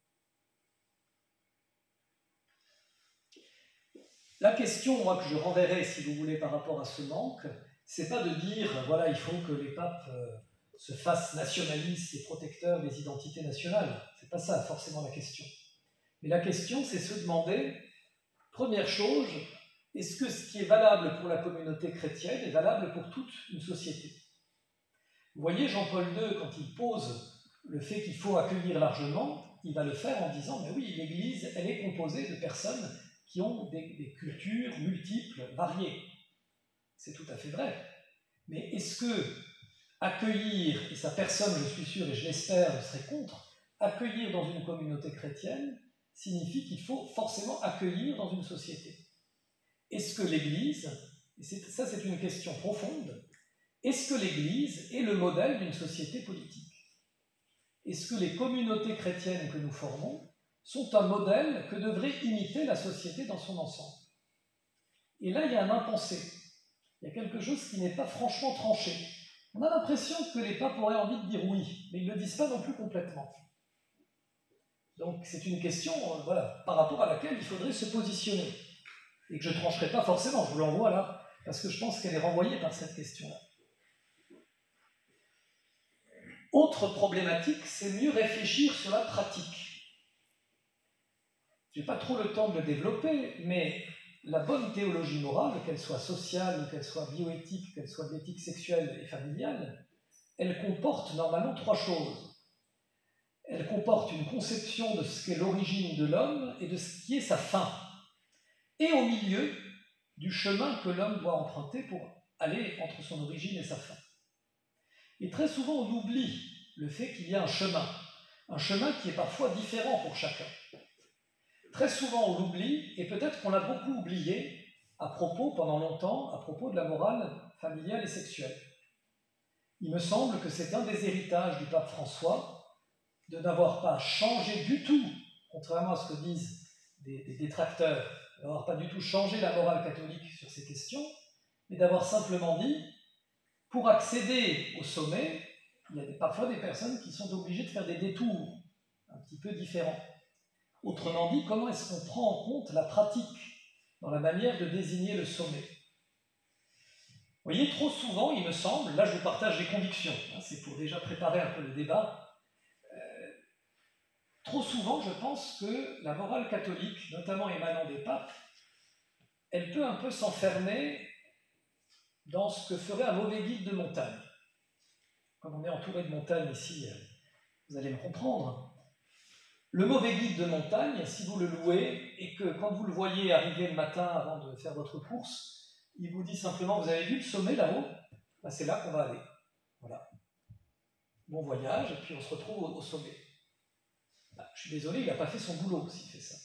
La question, moi, que je renverrai, si vous voulez, par rapport à ce manque, c'est pas de dire, voilà, il faut que les papes euh, se fassent nationalistes et protecteurs des identités nationales. C'est pas ça, forcément, la question. Mais la question, c'est se demander, première chose, est-ce que ce qui est valable pour la communauté chrétienne est valable pour toute une société? Vous voyez, Jean-Paul deux, quand il pose le fait qu'il faut accueillir largement, il va le faire en disant, mais oui, l'Église, elle est composée de personnes qui ont des, des cultures multiples, variées. C'est tout à fait vrai. Mais est-ce que accueillir, et sa personne, je suis sûr, et je l'espère, ne serait contre, accueillir dans une communauté chrétienne signifie qu'il faut forcément accueillir dans une société? Est-ce que l'Église, et c'est, ça c'est une question profonde, est-ce que l'Église est le modèle d'une société politique? Est-ce que les communautés chrétiennes que nous formons sont un modèle que devrait imiter la société dans son ensemble? Et là, il y a un impensé. Il y a quelque chose qui n'est pas franchement tranché. On a l'impression que les papes auraient envie de dire oui, mais ils ne le disent pas non plus complètement. Donc c'est une question euh, voilà, par rapport à laquelle il faudrait se positionner. Et que je ne trancherai pas forcément, je vous l'envoie là, parce que je pense qu'elle est renvoyée par cette question-là. Autre problématique, c'est mieux réfléchir sur la pratique. Je n'ai pas trop le temps de le développer, mais la bonne théologie morale, qu'elle soit sociale, ou qu'elle soit bioéthique, qu'elle soit d'éthique sexuelle et familiale, elle comporte normalement trois choses. Elle comporte une conception de ce qu'est l'origine de l'homme et de ce qui est sa fin, et au milieu du chemin que l'homme doit emprunter pour aller entre son origine et sa fin. Et très souvent, on oublie le fait qu'il y a un chemin, un chemin qui est parfois différent pour chacun. Très souvent, on l'oublie, et peut-être qu'on l'a beaucoup oublié à propos, pendant longtemps, à propos de la morale familiale et sexuelle. Il me semble que c'est un des héritages du pape François de n'avoir pas changé du tout, contrairement à ce que disent des, des détracteurs, d'avoir pas du tout changé la morale catholique sur ces questions, mais d'avoir simplement dit, pour accéder au sommet, il y a des, parfois des personnes qui sont obligées de faire des détours un petit peu différents. Autrement dit, comment est-ce qu'on prend en compte la pratique dans la manière de désigner le sommet? Vous voyez, trop souvent, il me semble, là je vous partage des convictions, hein, c'est pour déjà préparer un peu le débat, euh, trop souvent je pense que la morale catholique, notamment émanant des papes, elle peut un peu s'enfermer dans ce que ferait un mauvais guide de montagne. Comme on est entouré de montagnes ici, vous allez me comprendre. Le mauvais guide de montagne, si vous le louez, et que quand vous le voyez arriver le matin avant de faire votre course, il vous dit simplement, vous avez vu le sommet là-haut? Ben, c'est là qu'on va aller. Voilà. Bon voyage, et puis on se retrouve au, au sommet. Ben, je suis désolé, il n'a pas fait son boulot s'il fait ça.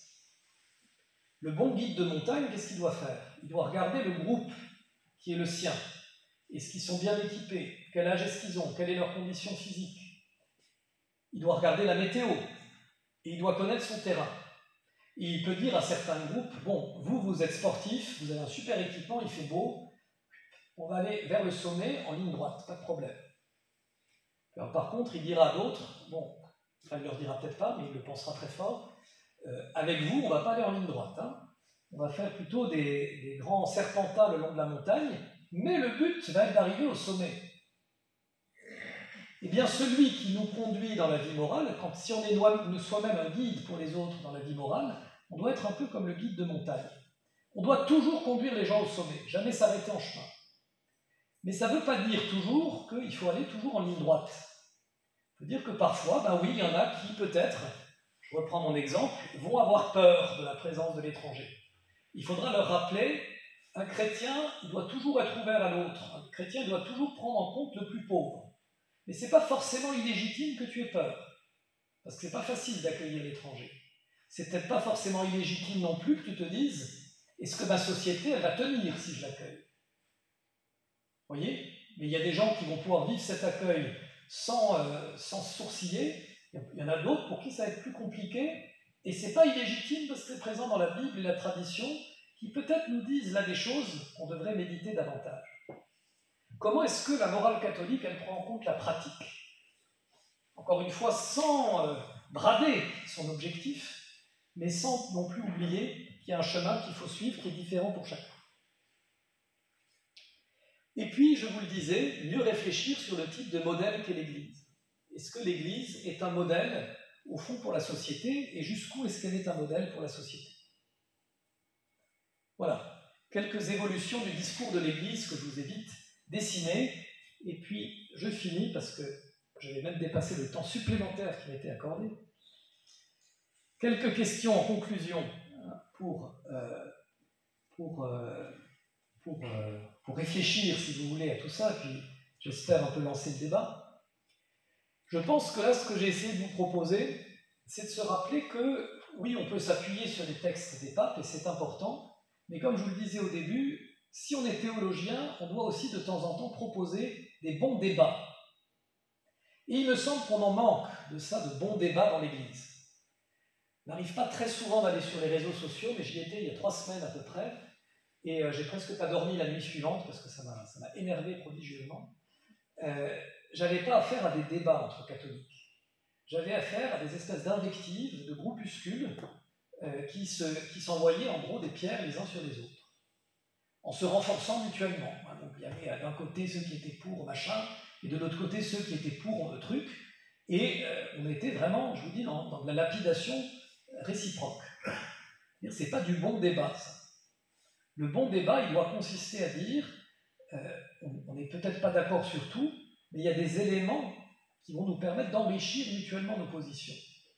Le bon guide de montagne, qu'est-ce qu'il doit faire? Il doit regarder le groupe qui est le sien. Est-ce qu'ils sont bien équipés? Quel âge est-ce qu'ils ont? Quelle est leur condition physique? Il doit regarder la météo. Et il doit connaître son terrain. Et il peut dire à certains groupes, bon, vous, vous êtes sportifs, vous avez un super équipement, il fait beau, on va aller vers le sommet en ligne droite, pas de problème. Alors, par contre, il dira à d'autres, bon, enfin, il ne leur dira peut-être pas, mais il le pensera très fort, euh, avec vous, on ne va pas aller en ligne droite. Hein. On va faire plutôt des, des grands serpentats le long de la montagne, mais le but va être d'arriver au sommet. Eh bien, celui qui nous conduit dans la vie morale, quand, si on est soi-même un guide pour les autres dans la vie morale, on doit être un peu comme le guide de montagne. On doit toujours conduire les gens au sommet, jamais s'arrêter en chemin. Mais ça ne veut pas dire toujours qu'il faut aller toujours en ligne droite. Ça veut dire que parfois, ben oui, il y en a qui, peut-être, je reprends mon exemple, vont avoir peur de la présence de l'étranger. Il faudra leur rappeler, un chrétien, il doit toujours être ouvert à l'autre. Un chrétien doit toujours prendre en compte le plus pauvre. Mais ce n'est pas forcément illégitime que tu aies peur, parce que ce n'est pas facile d'accueillir l'étranger. C'est peut-être pas forcément illégitime non plus que tu te dises, est-ce que ma société, elle va tenir si je l'accueille? Vous voyez? Mais il y a des gens qui vont pouvoir vivre cet accueil sans, euh, sans sourciller, il y en a d'autres pour qui ça va être plus compliqué, et ce n'est pas illégitime parce que c'est présent dans la Bible et la tradition, qui peut-être nous disent là des choses qu'on devrait méditer davantage. Comment est-ce que la morale catholique, elle prend en compte la pratique? Encore une fois, sans euh, brader son objectif, mais sans non plus oublier qu'il y a un chemin qu'il faut suivre qui est différent pour chacun. Et puis, je vous le disais, mieux réfléchir sur le type de modèle qu'est l'Église. Est-ce que l'Église est un modèle, au fond, pour la société, et jusqu'où est-ce qu'elle est un modèle pour la société? Voilà. quelques évolutions du discours de l'Église que je vous ai vite dessinées, et puis je finis parce que j'avais même dépassé le temps supplémentaire qui m'était accordé. Quelques questions en conclusion pour, euh, pour, euh, pour, euh, pour réfléchir, si vous voulez, à tout ça, puis j'espère un peu lancer le débat. Je pense que là, ce que j'ai essayé de vous proposer, c'est de se rappeler que, oui, on peut s'appuyer sur les textes des papes, et c'est important, mais comme je vous le disais au début, si on est théologien, on doit aussi de temps en temps proposer des bons débats. Et il me semble qu'on en manque de ça, de bons débats dans l'Église. Il n'arrive pas très souvent d'aller sur les réseaux sociaux, mais j'y étais il y a trois semaines à peu près, et euh, j'ai presque pas dormi la nuit suivante, parce que ça m'a, ça m'a énervé prodigieusement. Euh, j'avais pas affaire à des débats entre catholiques. J'avais affaire à des espèces d'invectives, de groupuscules, euh, qui, se, qui s'envoyaient en gros des pierres les uns sur les autres, en se renforçant mutuellement. Donc il y avait d'un côté ceux qui étaient pour machin, et de l'autre côté ceux qui étaient pour le truc, et euh, on était vraiment, je vous dis, dans, dans de la lapidation réciproque. C'est pas du bon débat, ça. Le bon débat, il doit consister à dire, euh, on n'est peut-être pas d'accord sur tout, mais il y a des éléments qui vont nous permettre d'enrichir mutuellement nos positions.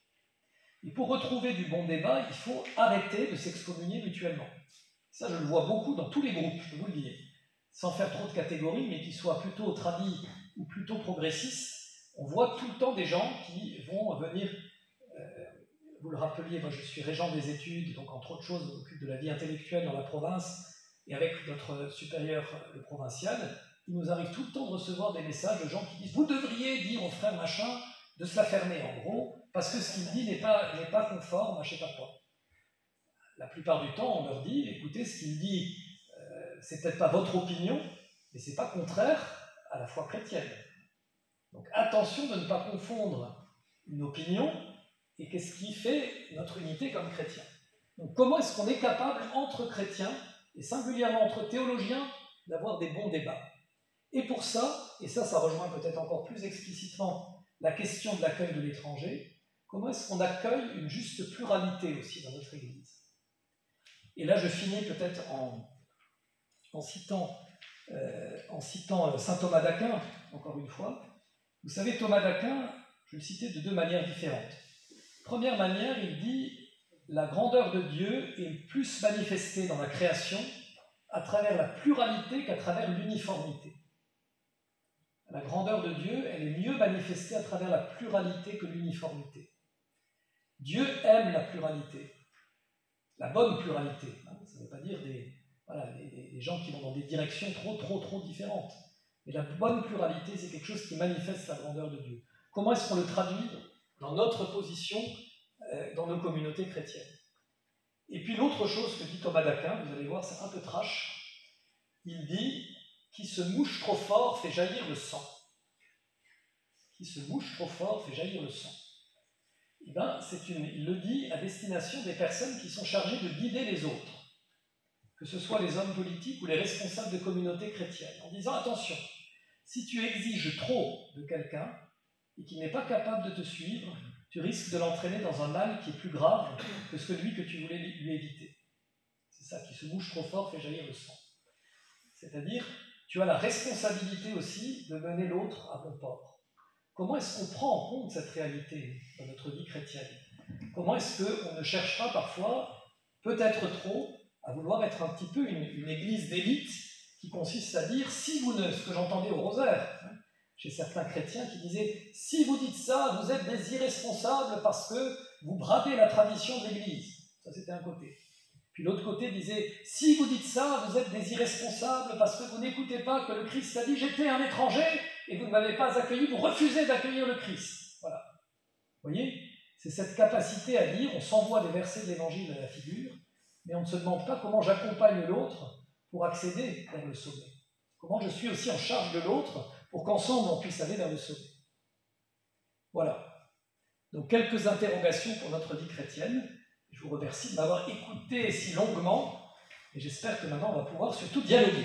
Et pour retrouver du bon débat, il faut arrêter de s'excommunier mutuellement. Ça, je le vois beaucoup dans tous les groupes, je vous le dis, sans faire trop de catégories, mais qui soient plutôt tradis ou plutôt progressistes. On voit tout le temps des gens qui vont venir, euh, vous le rappeliez, moi je suis régent des études, donc entre autres choses, je m'occupe de la vie intellectuelle dans la province, et avec notre supérieur, le provincial, il nous arrive tout le temps de recevoir des messages de gens qui disent « Vous devriez dire au frère machin de se la fermer, en gros, parce que ce qu'il dit n'est pas, n'est pas conforme à je ne sais pas quoi. » La plupart du temps, on leur dit « Écoutez, ce qu'il dit, euh, c'est peut-être pas votre opinion, mais c'est pas contraire à la foi chrétienne. » Donc attention de ne pas confondre une opinion et qu'est-ce qui fait notre unité comme chrétiens. Donc comment est-ce qu'on est capable, entre chrétiens, et singulièrement entre théologiens, d'avoir des bons débats? Et pour ça, et ça, ça rejoint peut-être encore plus explicitement la question de l'accueil de l'étranger, comment est-ce qu'on accueille une juste pluralité aussi dans notre Église? Et là, je finis peut-être en, en citant, euh, en citant saint Thomas d'Aquin, encore une fois. Vous savez, Thomas d'Aquin, je le citais de deux manières différentes. Première manière, il dit « La grandeur de Dieu est plus manifestée dans la création à travers la pluralité qu'à travers l'uniformité. » La grandeur de Dieu, elle est mieux manifestée à travers la pluralité que l'uniformité. Dieu aime la pluralité, la bonne pluralité. Hein, ça ne veut pas dire des, voilà, des, des gens qui vont dans des directions trop, trop, trop différentes. Mais la bonne pluralité, c'est quelque chose qui manifeste la grandeur de Dieu. Comment est-ce qu'on le traduit dans notre position euh, dans nos communautés chrétiennes? Et puis l'autre chose que dit Thomas d'Aquin, vous allez voir, c'est un peu trash. Il dit « Qui se mouche trop fort fait jaillir le sang. » Qui se mouche trop fort fait jaillir le sang. Eh bien, c'est une, il le dit à destination des personnes qui sont chargées de guider les autres, que ce soit les hommes politiques ou les responsables de communautés chrétiennes, en disant « Attention, si tu exiges trop de quelqu'un et qu'il n'est pas capable de te suivre, tu risques de l'entraîner dans un mal qui est plus grave que celui que tu voulais lui éviter. » C'est ça, qui se mouche trop fort fait jaillir le sang. C'est-à-dire, tu as la responsabilité aussi de mener l'autre à bon port. Comment est-ce qu'on prend en compte cette réalité dans notre vie chrétienne? Comment est-ce qu'on ne cherche pas parfois, peut-être trop, à vouloir être un petit peu une, une église d'élite qui consiste à dire, si vous ne, ce que j'entendais au rosaire, hein, chez certains chrétiens qui disaient, si vous dites ça, vous êtes des irresponsables parce que vous bradez la tradition de l'église. Ça, c'était un côté. Puis l'autre côté disait, si vous dites ça, vous êtes des irresponsables parce que vous n'écoutez pas que le Christ a dit, j'étais un étranger et vous ne m'avez pas accueilli, vous refusez d'accueillir le Christ. Voilà. Vous voyez, c'est cette capacité à dire, on s'envoie des versets de l'évangile à la figure, mais on ne se demande pas comment j'accompagne l'autre pour accéder vers le sommet. Comment je suis aussi en charge de l'autre pour qu'ensemble on puisse aller vers le sommet. Voilà. Donc quelques interrogations pour notre vie chrétienne. Je vous remercie de m'avoir écouté si longuement et j'espère que maintenant on va pouvoir surtout dialoguer.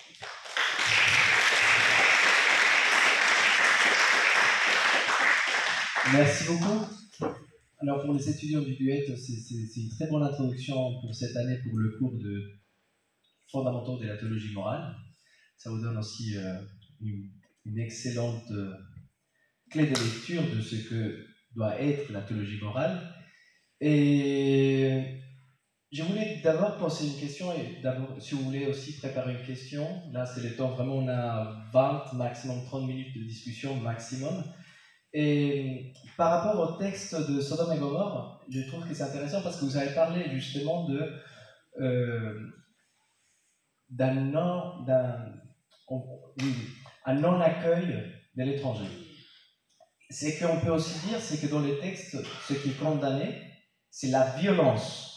Merci beaucoup. Alors pour les étudiants du Duet, c'est, c'est, c'est une très bonne introduction pour cette année pour le cours de fondamentaux de la théologie morale. Ça vous donne aussi euh, une, une excellente euh, clé de lecture de ce que doit être la théologie morale. Et je voulais d'abord poser une question, et d'abord, si vous voulez aussi préparer une question, là c'est le temps, vraiment on a vingt, maximum trente minutes de discussion maximum. Et par rapport au texte de Sodome et Gomorrhe, je trouve que c'est intéressant parce que vous avez parlé justement de euh, d'un non, d'un, oui, un non-accueil de l'étranger. C'est qu'on peut aussi dire, c'est que dans les textes, ce qui est condamné, c'est la violence.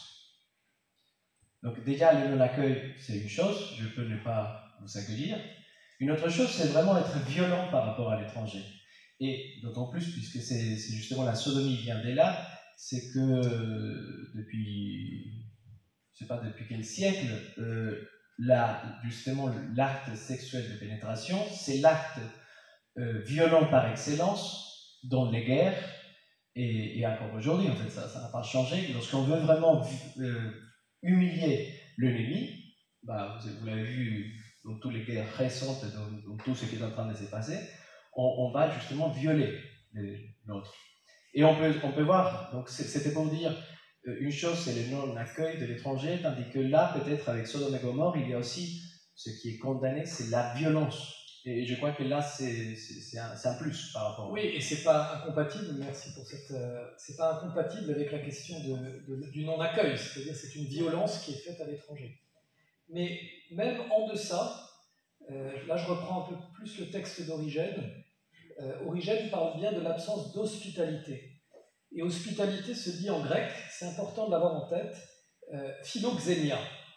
Donc déjà, le non-accueil, c'est une chose, je peux ne pas vous accueillir. Une autre chose, c'est vraiment être violent par rapport à l'étranger. Et d'autant plus, puisque c'est, c'est justement la sodomie vient de là, c'est que euh, depuis, je ne sais pas depuis quel siècle, euh, là, justement, l'acte sexuel de pénétration, c'est l'acte euh, violent par excellence dans les guerres, et, et encore aujourd'hui, en fait, ça ça n'a pas changé. Lorsqu'on veut vraiment euh, humilier l'ennemi, bah, vous, vous l'avez vu dans toutes les guerres récentes, dans, dans tout ce qui est en train de se passer, on, on va justement violer l'autre. Et on peut, on peut voir, donc c'était pour dire, une chose c'est le non-accueil de l'étranger, tandis que là, peut-être avec Sodome et Gomorrhe, il y a aussi ce qui est condamné, c'est la violence. Et je crois que là, c'est, c'est, c'est, un, c'est un plus par rapport. Oui, et c'est pas incompatible, merci pour cette... Euh, c'est pas incompatible avec la question de, de, du non-accueil, c'est-à-dire c'est une violence qui est faite à l'étranger. Mais même en deçà, euh, là je reprends un peu plus le texte d'Origène, euh, Origène parle bien de l'absence d'hospitalité. Et hospitalité se dit en grec, c'est important de l'avoir en tête, euh, philoxénia.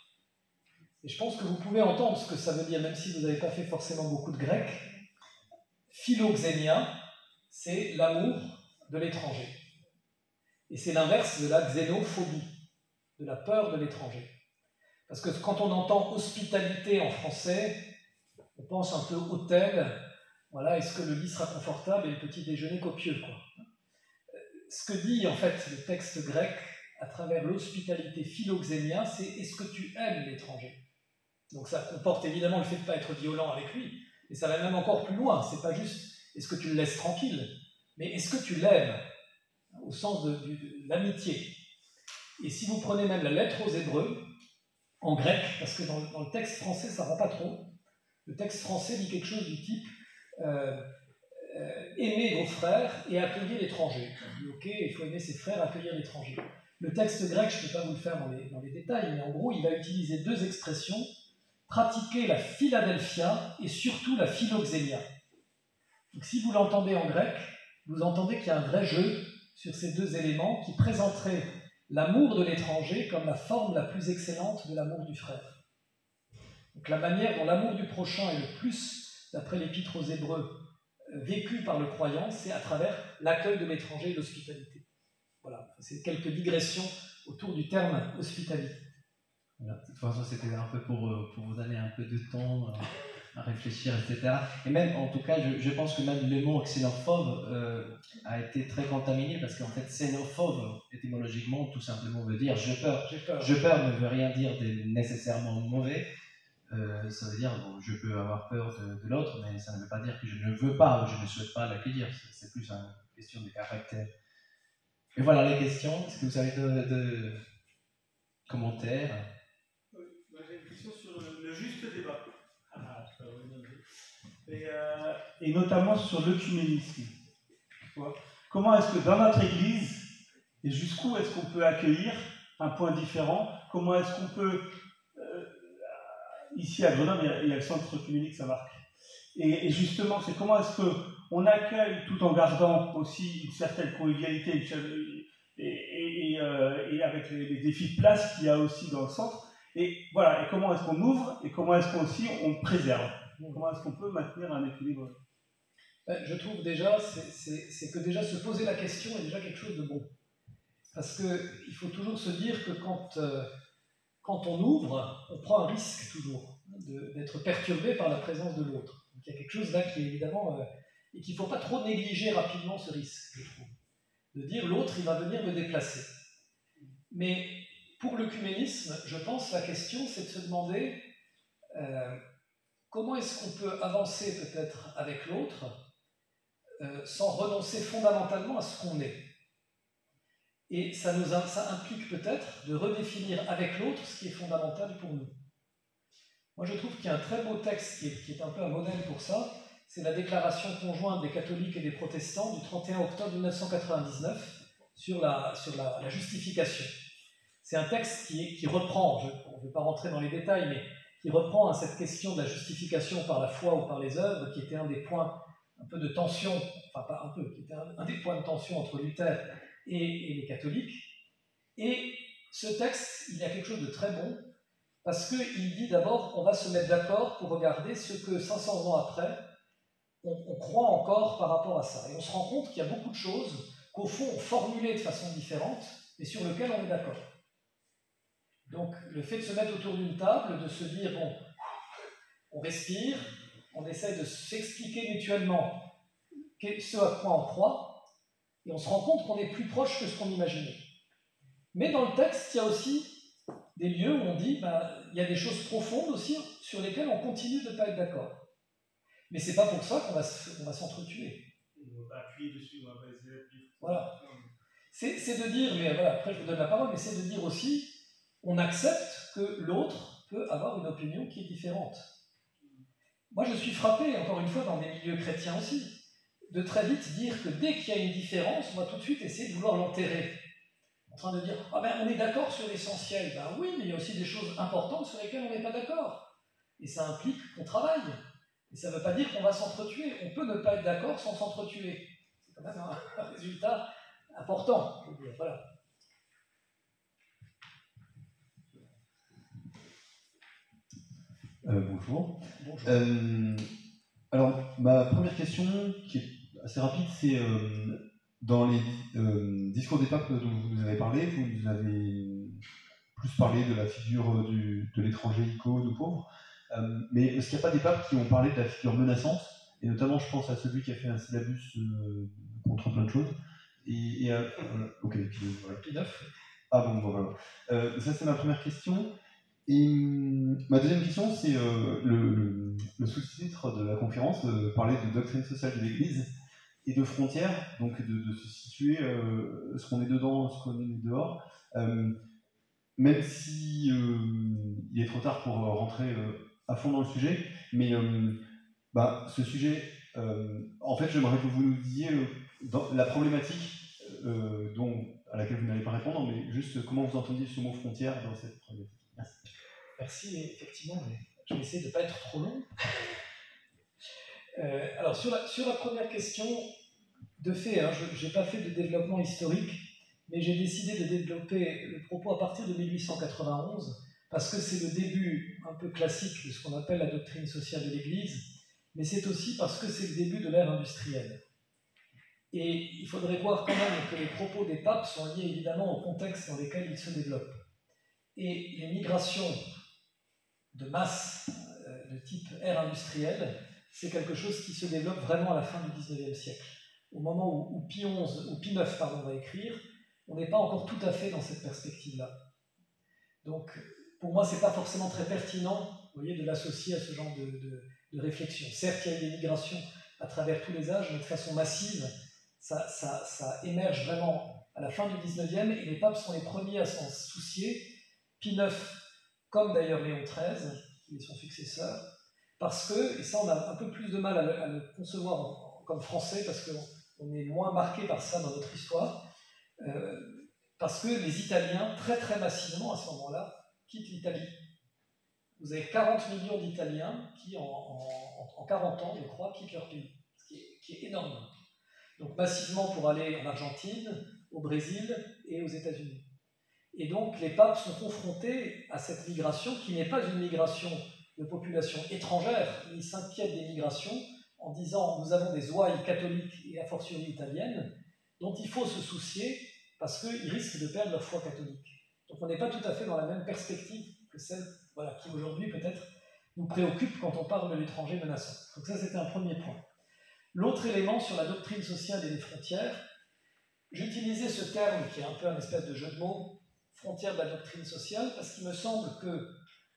Et je pense que vous pouvez entendre ce que ça veut dire, même si vous n'avez pas fait forcément beaucoup de grec. Philoxénia, c'est l'amour de l'étranger. Et c'est l'inverse de la xénophobie, de la peur de l'étranger. Parce que quand on entend hospitalité en français, on pense un peu hôtel, voilà, est-ce que le lit sera confortable et le petit déjeuner copieux, quoi. Ce que dit en fait le texte grec à travers l'hospitalité philoxénia, c'est est-ce que tu aimes l'étranger? Donc ça comporte évidemment le fait de ne pas être violent avec lui, mais ça va même encore plus loin, c'est pas juste est-ce que tu le laisses tranquille, mais est-ce que tu l'aimes, au sens de, de, de l'amitié. Et si vous prenez même la lettre aux Hébreux, en grec, parce que dans, dans le texte français ça ne rend pas trop, le texte français dit quelque chose du type euh, euh, aimez vos frères et accueillez l'étranger. On dit ok, il faut aimer ses frères, accueillir l'étranger. Le texte grec, je ne peux pas vous le faire dans les, dans les détails, mais en gros il va utiliser deux expressions, pratiquer la Philadelphia et surtout la philoxénia. Donc si vous l'entendez en grec, vous entendez qu'il y a un vrai jeu sur ces deux éléments qui présenteraient l'amour de l'étranger comme la forme la plus excellente de l'amour du frère. Donc la manière dont l'amour du prochain est le plus, d'après l'Épître aux Hébreux, vécu par le croyant, c'est à travers l'accueil de l'étranger et l'hospitalité. Voilà, c'est quelques digressions autour du terme hospitalité. Voilà, de toute façon, c'était un peu pour, pour vous donner un peu de temps à réfléchir, et cetera. Et même, en tout cas, je, je pense que même le mot xénophobe euh, a été très contaminé parce qu'en fait, xénophobe, étymologiquement, tout simplement veut dire je peur. J'ai peur. Je peur ne veut rien dire de nécessairement mauvais. Euh, ça veut dire, bon, je peux avoir peur de, de l'autre, mais ça ne veut pas dire que je ne veux pas ou je ne souhaite pas l'accueillir. C'est, c'est plus une question de caractère. Et voilà les questions. Est-ce que vous avez de, de commentaires? Oui, moi j'ai une question sur le, le juste débat. Ah, et, euh, et notamment sur l'œcuménisme. Comment est-ce que dans notre Église, et jusqu'où est-ce qu'on peut accueillir un point différent? Comment est-ce qu'on peut... Euh, ici à Grenoble, il y, a, il y a le centre œcuménique Saint-Marc. Et, et justement, c'est comment est-ce qu'on accueille tout en gardant aussi une certaine convivialité et, et, et, euh, et avec les, les défis de place qu'il y a aussi dans le centre. Et voilà, et comment est-ce qu'on ouvre et comment est-ce qu'on aussi on préserve? Comment est-ce qu'on peut maintenir un équilibre? Je trouve déjà, c'est, c'est, c'est que déjà se poser la question est déjà quelque chose de bon. Parce qu'il faut toujours se dire que quand, euh, quand on ouvre, on prend un risque toujours de, d'être perturbé par la présence de l'autre. Donc il y a quelque chose là qui est évidemment... Euh, et qu'il ne faut pas trop négliger rapidement ce risque, je trouve. De dire l'autre, il va venir me déplacer. Mais pour l'œcuménisme, je pense la question, c'est de se demander euh, comment est-ce qu'on peut avancer peut-être avec l'autre euh, sans renoncer fondamentalement à ce qu'on est. Et ça, nous, ça implique peut-être de redéfinir avec l'autre ce qui est fondamental pour nous. Moi, je trouve qu'il y a un très beau texte qui est, qui est un peu un modèle pour ça. C'est la déclaration conjointe des catholiques et des protestants du trente et un octobre mille neuf cent quatre-vingt-dix-neuf sur la, sur la, la justification. C'est un texte qui, qui reprend, je, on ne veut pas rentrer dans les détails, mais qui reprend hein, cette question de la justification par la foi ou par les œuvres, qui était un des points un peu de tension, enfin pas un peu, qui était un, un des points de tension entre Luther et, et les catholiques. Et ce texte, il y a quelque chose de très bon, parce qu'il dit d'abord qu'on va se mettre d'accord pour regarder ce que cinq cents ans après, on, on croit encore par rapport à ça. Et on se rend compte qu'il y a beaucoup de choses qu'au fond on formulait de façon différente, mais sur lesquelles on est d'accord. Donc le fait de se mettre autour d'une table, de se dire, bon, on respire, on essaie de s'expliquer mutuellement ce à quoi on croit, et on se rend compte qu'on est plus proche que ce qu'on imaginait. Mais dans le texte, il y a aussi des lieux où on dit, ben, il y a des choses profondes aussi sur lesquelles on continue de ne pas être d'accord. Mais c'est pas pour ça qu'on va, on va s'entretuer. On va appuyer dessus, on va pas essayer d'appuyer. Voilà. C'est, c'est de dire, mais voilà, après je vous donne la parole, mais c'est de dire aussi, on accepte que l'autre peut avoir une opinion qui est différente. Moi, je suis frappé, encore une fois, dans des milieux chrétiens aussi, de très vite dire que dès qu'il y a une différence, on va tout de suite essayer de vouloir l'enterrer. En train de dire, ah ben, on est d'accord sur l'essentiel. Ben oui, mais il y a aussi des choses importantes sur lesquelles on n'est pas d'accord. Et ça implique qu'on travaille. Et ça ne veut pas dire qu'on va s'entretuer. On peut ne pas être d'accord sans s'entretuer. C'est quand même un, un résultat important. Voilà. Euh, bonjour. Bonjour. Euh, alors, ma première question, qui est assez rapide, c'est euh, dans les euh, discours des papes dont vous nous avez parlé, vous nous avez plus parlé de la figure du, de l'étranger icône ou pauvre, euh, mais est-ce qu'il n'y a pas des papes qui ont parlé de la figure menaçante, et notamment je pense à celui qui a fait un syllabus euh, contre plein de choses, et, et euh, voilà, ok, puis voilà. Puis neuf. Ah bon, bon voilà. Euh, ça c'est ma première question. Et hum, ma deuxième question, c'est euh, le, le, le sous-titre de la conférence euh, parlait de doctrine sociale de l'Église et de frontières, donc de, de se situer, euh, ce qu'on est dedans, ce qu'on est dehors, euh, même si euh, il est trop tard pour rentrer euh, à fond dans le sujet, mais euh, bah, ce sujet, euh, en fait, j'aimerais que vous nous disiez euh, dans la problématique euh, dont, à laquelle vous n'allez pas répondre, mais juste comment vous entendiez ce mot frontière dans cette problématique. Merci. Merci, effectivement, mais je vais essayer de ne pas être trop long. euh, alors, sur la, sur la première question, de fait, hein, je n'ai pas fait de développement historique, mais j'ai décidé de développer le propos à partir de mille huit cent quatre-vingt-onze, parce que c'est le début un peu classique de ce qu'on appelle la doctrine sociale de l'Église, mais c'est aussi parce que c'est le début de l'ère industrielle. Et il faudrait voir quand même que les propos des papes sont liés évidemment au contexte dans lequel ils se développent. Et les migrations de masse euh, de type ère industrielle, c'est quelque chose qui se développe vraiment à la fin du dix-neuvième siècle. Au moment où, où Pie onze, ou Pie neuf pardon, va écrire, on n'est pas encore tout à fait dans cette perspective-là. Donc, pour moi, ce n'est pas forcément très pertinent, vous voyez, de l'associer à ce genre de, de, de réflexion. Certes, il y a eu des migrations à travers tous les âges, mais de façon massive, ça, ça, ça émerge vraiment à la fin du dix-neuvième, et les papes sont les premiers à s'en soucier. Pie neuf, comme d'ailleurs Léon treize, qui est son successeur, parce que, et ça on a un peu plus de mal à le, à le concevoir en, en, comme français, parce qu'on est moins marqué par ça dans notre histoire, euh, parce que les Italiens, très très massivement à ce moment-là, quittent l'Italie. Vous avez quarante millions d'Italiens qui, en, en, en quarante ans, je crois, quittent leur pays, ce qui est, qui est énorme. Donc massivement pour aller en Argentine, au Brésil et aux États-Unis. Et donc, les papes sont confrontés à cette migration qui n'est pas une migration de population étrangère. Ils s'inquiètent des migrations en disant « nous avons des ouailles catholiques et a fortiori italiennes dont il faut se soucier parce qu'ils risquent de perdre leur foi catholique ». Donc, on n'est pas tout à fait dans la même perspective que celle voilà, qui aujourd'hui peut-être nous préoccupe quand on parle de l'étranger menaçant. Donc ça, c'était un premier point. L'autre élément sur la doctrine sociale et les frontières, j'utilisais ce terme qui est un peu un espèce de jeu de mots, frontière de la doctrine sociale, parce qu'il me semble que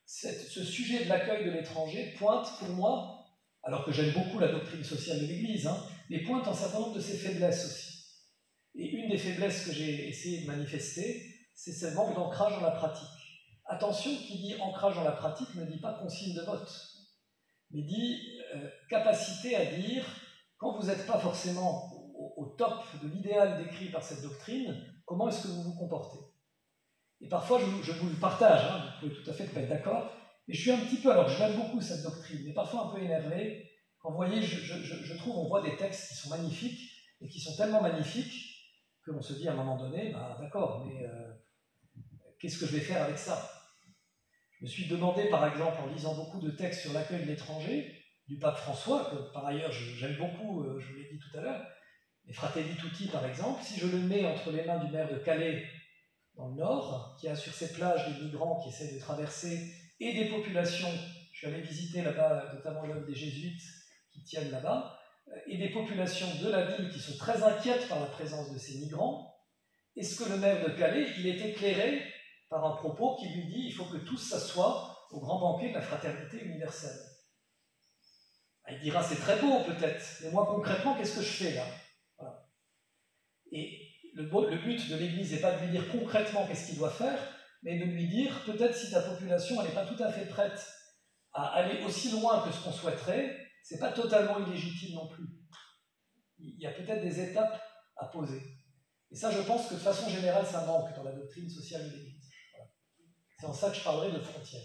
cette, ce sujet de l'accueil de l'étranger pointe pour moi, alors que j'aime beaucoup la doctrine sociale de l'Église, hein, mais pointe un certain nombre de ses faiblesses aussi. Et une des faiblesses que j'ai essayé de manifester, c'est ce manque d'ancrage dans la pratique. Attention, qui dit ancrage dans la pratique ne dit pas consigne de vote, mais dit euh, capacité à dire, quand vous n'êtes pas forcément au, au top de l'idéal décrit par cette doctrine, comment est-ce que vous vous comportez? Et parfois, je, je vous le partage, hein, vous pouvez tout à fait ne pas être d'accord, mais je suis un petit peu, alors je l'aime beaucoup cette doctrine, mais parfois un peu énervé, quand vous voyez, je, je, je trouve, on voit des textes qui sont magnifiques, et qui sont tellement magnifiques, qu'on se dit à un moment donné, bah, d'accord, mais euh, qu'est-ce que je vais faire avec ça? Je me suis demandé, par exemple, en lisant beaucoup de textes sur l'accueil de l'étranger, du pape François, que par ailleurs j'aime beaucoup, euh, je vous l'ai dit tout à l'heure, mais Fratelli Tutti, par exemple, si je le mets entre les mains du maire de Calais, dans le nord, qui a sur ses plages des migrants qui essaient de traverser, et des populations, je suis allé visiter là-bas, notamment l'œuvre des jésuites qui tiennent là-bas, et des populations de la ville qui sont très inquiètes par la présence de ces migrants, est-ce que le maire de Calais, il est éclairé par un propos qui lui dit il faut que tous s'assoient au grand banquet de la fraternité universelle? Il dira c'est très beau peut-être, mais moi concrètement, qu'est-ce que je fais là? Voilà. Et le, le but de l'Église n'est pas de lui dire concrètement qu'est-ce qu'il doit faire, mais de lui dire peut-être si ta population n'est pas tout à fait prête à aller aussi loin que ce qu'on souhaiterait, c'est pas totalement illégitime non plus. Il y a peut-être des étapes à poser. Et ça, je pense que de façon générale, ça manque dans la doctrine sociale de l'Église. Voilà. C'est en ça que je parlerai de frontières.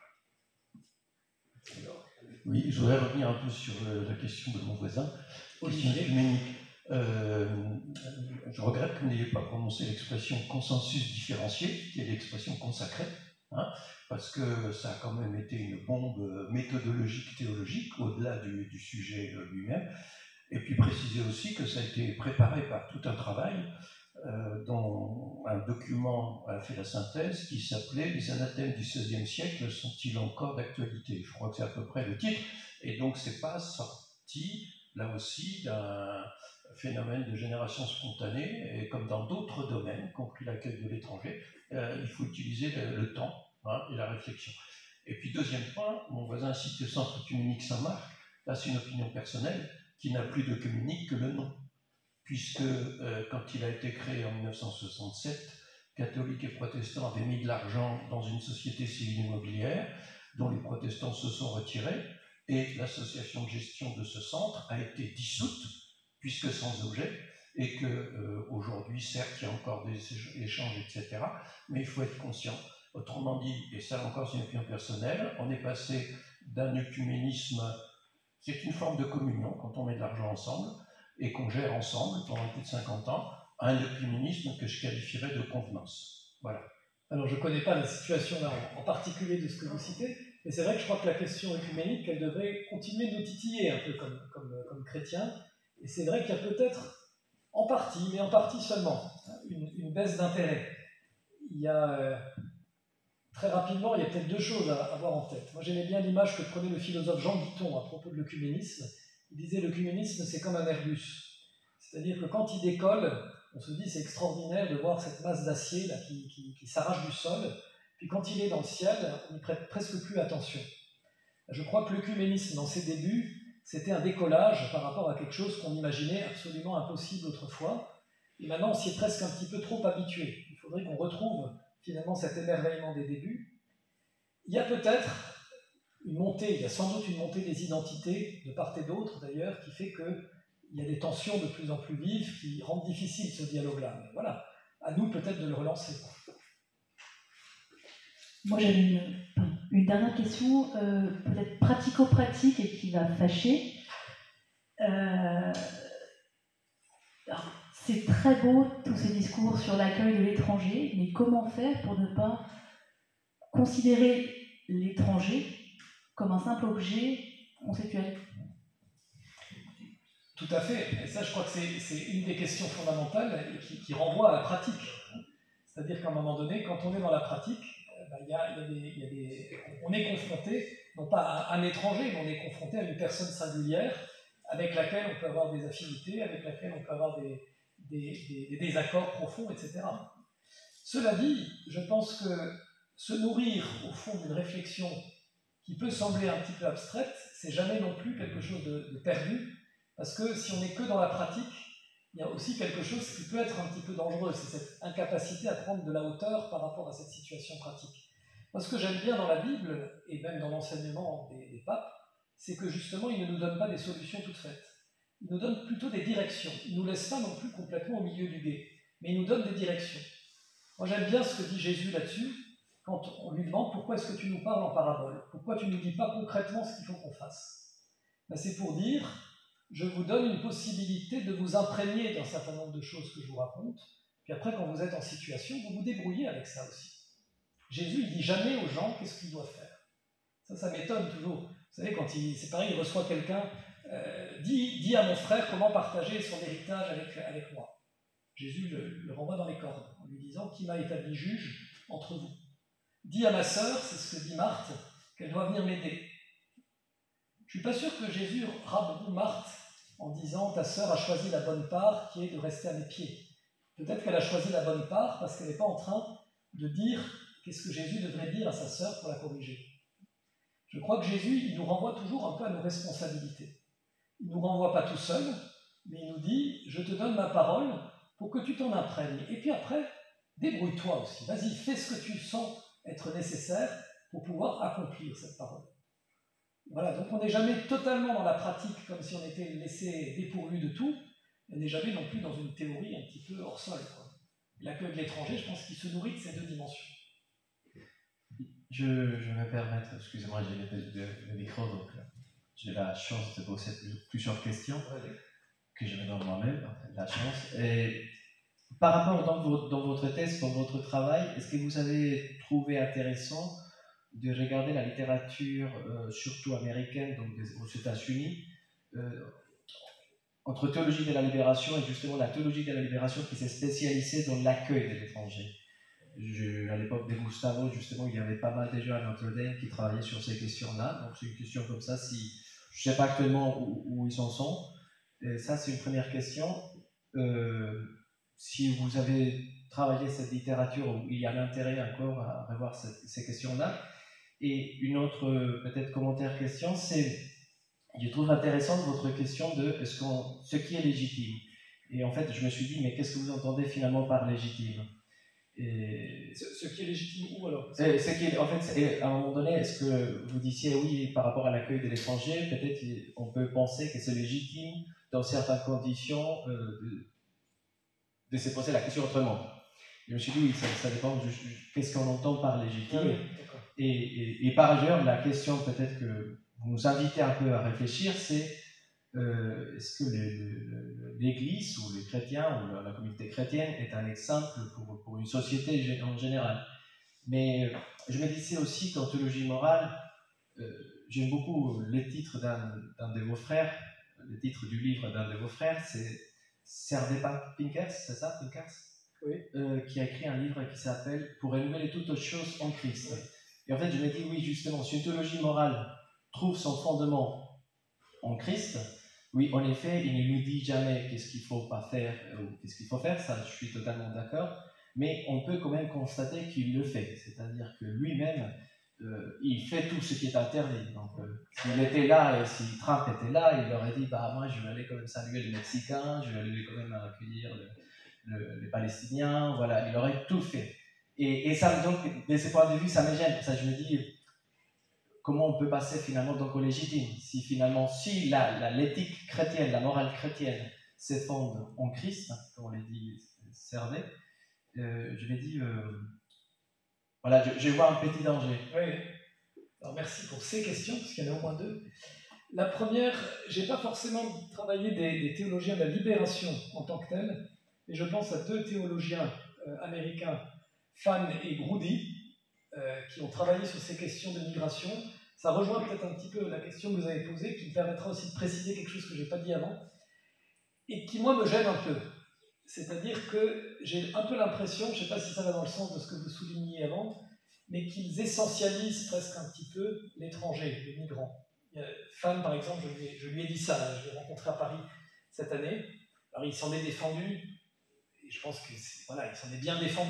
Alors, oui, je voudrais revenir un peu sur la question de mon voisin, question œcuménique. Euh, je regrette que vous n'ayez pas prononcé l'expression consensus différencié, qui est l'expression consacrée, hein, parce que ça a quand même été une bombe méthodologique, théologique, au-delà du, du sujet lui-même. Et puis préciser aussi que ça a été préparé par tout un travail euh, dont un document a fait la synthèse qui s'appelait « Les anathèmes du seizième siècle sont-ils encore d'actualité ?» Je crois que c'est à peu près le titre. Et donc c'est pas sorti, là aussi, d'un phénomène de génération spontanée, et comme dans d'autres domaines, compris l'accueil de l'étranger, euh, il faut utiliser le, le temps, hein, et la réflexion. Et puis deuxième point, mon voisin cite le Centre œcuménique Saint-Marc, là c'est une opinion personnelle, qui n'a plus d'œcuménique que le nom, puisque euh, quand il a été créé en mille neuf cent soixante-sept, catholiques et protestants avaient mis de l'argent dans une société civile immobilière, dont les protestants se sont retirés, et l'association de gestion de ce centre a été dissoute, puisque sans objet, et qu'aujourd'hui, euh, certes, il y a encore des échanges, et cetera, mais il faut être conscient. Autrement dit, et ça encore c'est une opinion personnelle, on est passé d'un œcuménisme, c'est une forme de communion quand on met de l'argent ensemble et qu'on gère ensemble pendant plus de cinquante ans, à un œcuménisme que je qualifierais de convenance. Voilà. Alors je ne connais pas la situation là en particulier de ce que vous citez, mais c'est vrai que je crois que la question œcuménique, elle devrait continuer de nous titiller un peu comme, comme, comme chrétiens, et c'est vrai qu'il y a peut-être, en partie, mais en partie seulement, une, une baisse d'intérêt. Il y a... Euh, Très rapidement, il y a peut-être deux choses à avoir en tête. Moi, j'aimais bien l'image que prenait le philosophe Jean Guiton à propos de l'œcuménisme. Il disait l'œcuménisme, c'est comme un Airbus. C'est-à-dire que quand il décolle, on se dit c'est extraordinaire de voir cette masse d'acier là, qui, qui, qui s'arrache du sol. Puis quand il est dans le ciel, on n'y prête presque plus attention. Je crois que l'œcuménisme, dans ses débuts, c'était un décollage par rapport à quelque chose qu'on imaginait absolument impossible autrefois. Et maintenant, on s'y est presque un petit peu trop habitué. Il faudrait qu'on retrouve finalement cet émerveillement des débuts. Il y a peut-être une montée, il y a sans doute une montée des identités, de part et d'autre d'ailleurs, qui fait qu'il y a des tensions de plus en plus vives qui rendent difficile ce dialogue-là. Mais voilà, à nous peut-être de le relancer. Moi j'avais une, une dernière question, euh, peut-être pratico-pratique et qui va fâcher. Euh, alors, c'est très beau, tous ces discours sur l'accueil de l'étranger, mais comment faire pour ne pas considérer l'étranger comme un simple objet conceptuel? Tout à fait, et ça je crois que c'est, c'est une des questions fondamentales qui, qui renvoie à la pratique. C'est-à-dire qu'à un moment donné, quand on est dans la pratique, ben, y a, y a des, y a des, on est confronté, non pas à un étranger, mais on est confronté à une personne singulière avec laquelle on peut avoir des affinités, avec laquelle on peut avoir des Des, des, des désaccords profonds, et cetera. Cela dit, je pense que se nourrir au fond d'une réflexion qui peut sembler un petit peu abstraite, c'est jamais non plus quelque chose de, de perdu, parce que si on n'est que dans la pratique, il y a aussi quelque chose qui peut être un petit peu dangereux, c'est cette incapacité à prendre de la hauteur par rapport à cette situation pratique. Moi, ce que j'aime bien dans la Bible, et même dans l'enseignement des, des papes, c'est que justement, ils ne nous donnent pas des solutions toutes faites. Ils nous donnent plutôt des directions. Ils ne nous laissent pas non plus complètement au milieu du gué, mais ils nous donnent des directions. Moi, j'aime bien ce que dit Jésus là-dessus, quand on lui demande « Pourquoi est-ce que tu nous parles en parabole? Pourquoi tu ne nous dis pas concrètement ce qu'il faut qu'on fasse ?» Ben, c'est pour dire « Je vous donne une possibilité de vous imprégner d'un certain nombre de choses que je vous raconte, puis après, quand vous êtes en situation, vous vous débrouillez avec ça aussi. » Jésus, il ne dit jamais aux gens qu'est-ce qu'ils doivent faire. Ça, ça m'étonne toujours. Vous savez, quand il, c'est pareil, il reçoit quelqu'un, euh, dis, dis à mon frère comment partager son héritage avec, avec moi. Jésus le, le renvoie dans les cordes, en lui disant « Qui m'a établi juge entre vous ?» Dis à ma sœur, c'est ce que dit Marthe, qu'elle doit venir m'aider. Je ne suis pas sûr que Jésus rabatte Marthe en disant « Ta sœur a choisi la bonne part qui est de rester à mes pieds. » Peut-être qu'elle a choisi la bonne part parce qu'elle n'est pas en train de dire qu'est-ce que Jésus devrait dire à sa sœur pour la corriger. Je crois que Jésus, il nous renvoie toujours un peu à nos responsabilités. Il ne nous renvoie pas tout seul, mais il nous dit « Je te donne ma parole pour que tu t'en imprègnes. Et puis après, débrouille-toi aussi. Vas-y, fais ce que tu sens être nécessaire pour pouvoir accomplir cette parole. » Voilà, donc on n'est jamais totalement dans la pratique comme si on était laissé dépourvu de tout, mais on n'est jamais non plus dans une théorie un petit peu hors sol, quoi. L'accueil de l'étranger, je pense qu'il se nourrit de ces deux dimensions. Je, je vais me permettre, excusez-moi, j'ai le, le, le micro, donc j'ai la chance de poser plusieurs questions ouais. que je me donne moi-même, enfin, la chance. Et par rapport dans votre, dans votre thèse, dans votre travail, est-ce que vous avez trouvé intéressant de regarder la littérature, euh, surtout américaine, donc des, aux États-Unis, euh, entre théologie de la libération et justement la théologie de la libération qui s'est spécialisée dans l'accueil de l'étranger. Je, à l'époque de Gustavo, justement, il y avait pas mal de gens à Notre-Dame qui travaillaient sur ces questions-là. Donc c'est une question comme ça, si, je ne sais pas actuellement où, où ils en sont. Et ça, c'est une première question. Euh, si vous avez travaillé cette littérature, où il y a l'intérêt encore à revoir cette, ces questions-là. Et une autre, peut-être, commentaire question, c'est, je trouve intéressante votre question de est-ce qu'on, ce qui est légitime. Et en fait, je me suis dit, mais qu'est-ce que vous entendez finalement par légitime? Et ce, ce qui est légitime où alors? et, ce qui est, en fait, à un moment donné, est-ce que vous disiez oui par rapport à l'accueil de l'étranger, peut-être on peut penser que c'est légitime dans certaines conditions euh, de, de se poser la question autrement. Je me suis dit oui, ça, ça dépend de qu'est-ce qu'on entend par légitime. Oui, et, et, et par ailleurs, la question peut-être que vous nous invitez un peu à réfléchir, c'est Euh, est-ce que le, le, l'Église ou les chrétiens ou la, la communauté chrétienne est un exemple pour, pour une société en général. Mais je me disais aussi qu'en théologie morale, euh, j'aime beaucoup le titre d'un, d'un de vos frères, le titre du livre d'un de vos frères, c'est Serge Pincers, c'est ça, Pincers, oui. euh, qui a écrit un livre qui s'appelle « Pour renouveler toutes choses en Christ ». Oui. Et en fait, je me dis, oui, justement, si une théologie morale trouve son fondement en Christ, oui, en effet, il ne nous dit jamais qu'est-ce qu'il ne faut pas faire ou qu'est-ce qu'il faut faire, ça je suis totalement d'accord, mais on peut quand même constater qu'il le fait, c'est-à-dire que lui-même, euh, il fait tout ce qui est interdit. Donc, euh, s'il était là et si Trump était là, il aurait dit, bah moi je vais aller quand même saluer les Mexicains, je vais aller quand même accueillir le, le, les Palestiniens, voilà, il aurait tout fait. Et, et ça, donc, de ce point de vue, ça me gêne, ça je me dis, comment on peut passer finalement donc au légitime? Si finalement, si la, la, l'éthique chrétienne, la morale chrétienne s'effondre en Christ, comme on l'a dit Servet, euh, je vais dire, euh, voilà, je, je vois un petit danger. Oui, alors merci pour ces questions, parce qu'il y en a au moins deux. La première, je n'ai pas forcément travaillé des, des théologiens de la libération en tant que tels, mais je pense à deux théologiens euh, américains, Phan et Groody, euh, qui ont travaillé sur ces questions de migration. Ça rejoint peut-être un petit peu la question que vous avez posée, qui me permettra aussi de préciser quelque chose que je n'ai pas dit avant, et qui, moi, me gêne un peu. C'est-à-dire que j'ai un peu l'impression, je ne sais pas si ça va dans le sens de ce que vous souligniez avant, mais qu'ils essentialisent presque un petit peu l'étranger, les migrants. Phan, par exemple, je lui ai, je lui ai dit ça, là, je l'ai rencontré à Paris cette année. Alors, il s'en est défendu, et je pense que c'est, voilà, il s'en est bien défendu.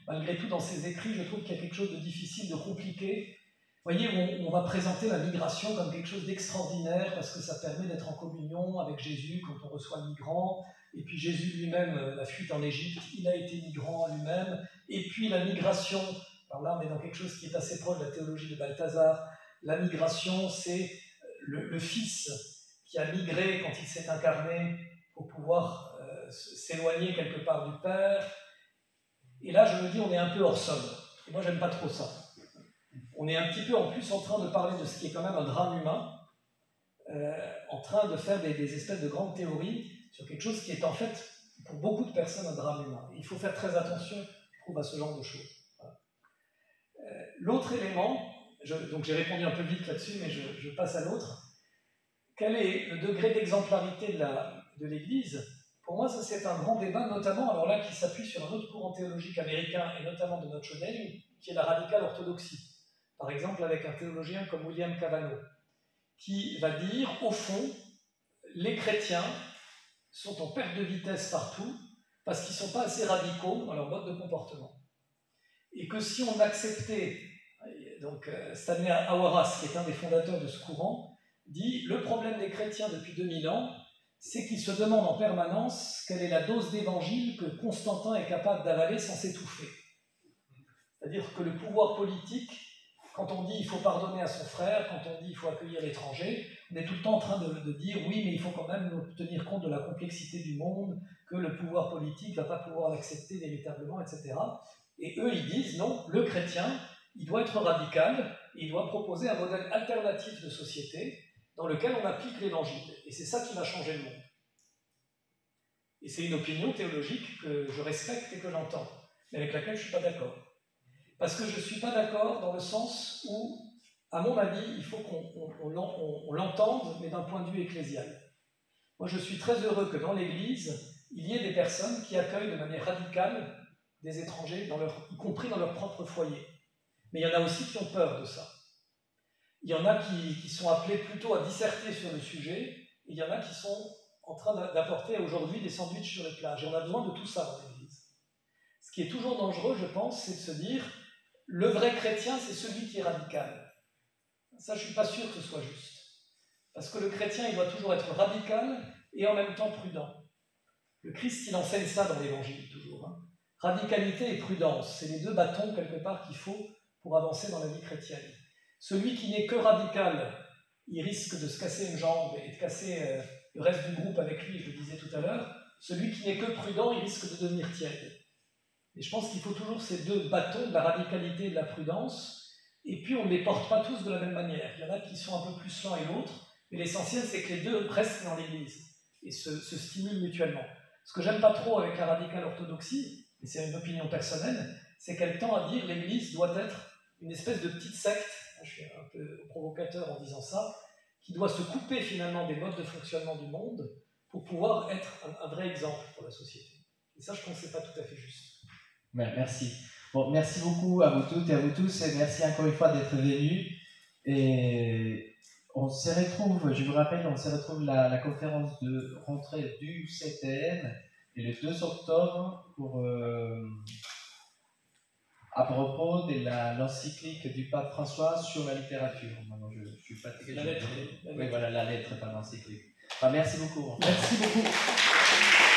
malgré tout, dans ses écrits, je trouve qu'il y a quelque chose de difficile, de compliqué. Vous voyez, on, on va présenter la migration comme quelque chose d'extraordinaire parce que ça permet d'être en communion avec Jésus quand on reçoit le migrant. Et puis Jésus lui-même, la fuite en Égypte, il a été migrant lui-même. Et puis la migration, alors là on est dans quelque chose qui est assez proche de la théologie de Balthazar. La migration, c'est le, le Fils qui a migré quand il s'est incarné pour pouvoir euh, s'éloigner quelque part du Père. Et là, je me dis, on est un peu hors sol. Et moi, j'aime pas trop ça. On est un petit peu en plus en train de parler de ce qui est quand même un drame humain, euh, en train de faire des, des espèces de grandes théories sur quelque chose qui est en fait, pour beaucoup de personnes, un drame humain. Il faut faire très attention, je trouve, à ce genre de choses. Voilà. Euh, l'autre élément, je, donc j'ai répondu un peu vite là-dessus, mais je, je passe à l'autre. Quel est le degré d'exemplarité de, la, de l'Église ? Pour moi, ça c'est un grand débat, notamment, alors là, qui s'appuie sur un autre courant théologique américain, et notamment de Notre Dame, qui est la radicale orthodoxie. Par exemple, avec un théologien comme William Cavanaugh, qui va dire, au fond, les chrétiens sont en perte de vitesse partout, parce qu'ils ne sont pas assez radicaux dans leur mode de comportement. Et que si on acceptait, donc Stanley Hauerwas, qui est un des fondateurs de ce courant, dit, le problème des chrétiens depuis deux mille ans, c'est qu'ils se demandent en permanence quelle est la dose d'évangile que Constantin est capable d'avaler sans s'étouffer. C'est-à-dire que le pouvoir politique, quand on dit il faut pardonner à son frère, quand on dit il faut accueillir l'étranger, on est tout le temps en train de, de dire oui, mais il faut quand même tenir compte de la complexité du monde, que le pouvoir politique ne va pas pouvoir l'accepter véritablement, et cetera. Et eux, ils disent non, le chrétien, il doit être radical, il doit proposer un modèle alternatif de société dans lequel on applique l'évangile. Et c'est ça qui va changer le monde. Et c'est une opinion théologique que je respecte et que j'entends, mais avec laquelle je ne suis pas d'accord. Parce que je ne suis pas d'accord dans le sens où, à mon avis, il faut qu'on on, on, on, on l'entende, mais d'un point de vue ecclésial. Moi, je suis très heureux que dans l'Église, il y ait des personnes qui accueillent de manière radicale des étrangers, dans leur, y compris dans leur propre foyer. Mais il y en a aussi qui ont peur de ça. Il y en a qui, qui sont appelés plutôt à disserter sur le sujet, et il y en a qui sont en train d'apporter aujourd'hui des sandwichs sur les plages. Et on a besoin de tout ça dans l'Église. Ce qui est toujours dangereux, je pense, c'est de se dire le vrai chrétien, c'est celui qui est radical. Ça, je ne suis pas sûr que ce soit juste. Parce que le chrétien, il doit toujours être radical et en même temps prudent. Le Christ, il enseigne ça dans l'Évangile, toujours. Hein. Radicalité et prudence, c'est les deux bâtons, quelque part, qu'il faut pour avancer dans la vie chrétienne. Celui qui n'est que radical, il risque de se casser une jambe et de casser euh, le reste du groupe avec lui, je le disais tout à l'heure. Celui qui n'est que prudent, il risque de devenir tiède. Et je pense qu'il faut toujours ces deux bâtons, de la radicalité et de la prudence, et puis on ne les porte pas tous de la même manière. Il y en a qui sont un peu plus l'un et l'autre, mais l'essentiel c'est que les deux restent dans l'Église et se, se stimulent mutuellement. Ce que j'aime pas trop avec la radicale orthodoxie, et c'est une opinion personnelle, c'est qu'elle tend à dire que l'Église doit être une espèce de petite secte, je suis un peu provocateur en disant ça, qui doit se couper finalement des modes de fonctionnement du monde pour pouvoir être un, un vrai exemple pour la société. Et ça, je pense que c'est pas tout à fait juste. Merci. Bon, merci beaucoup à vous toutes et à vous tous, et merci encore une fois d'être venus. Et on se retrouve, je vous rappelle, on se retrouve la, la conférence de rentrée du C T N et le deux octobre pour, euh, à propos de la, l'encyclique du pape François sur la littérature. Maintenant, je, je suis fatigué. La lettre. Oui, voilà, la lettre, pas l'encyclique. Enfin, merci beaucoup. Merci beaucoup.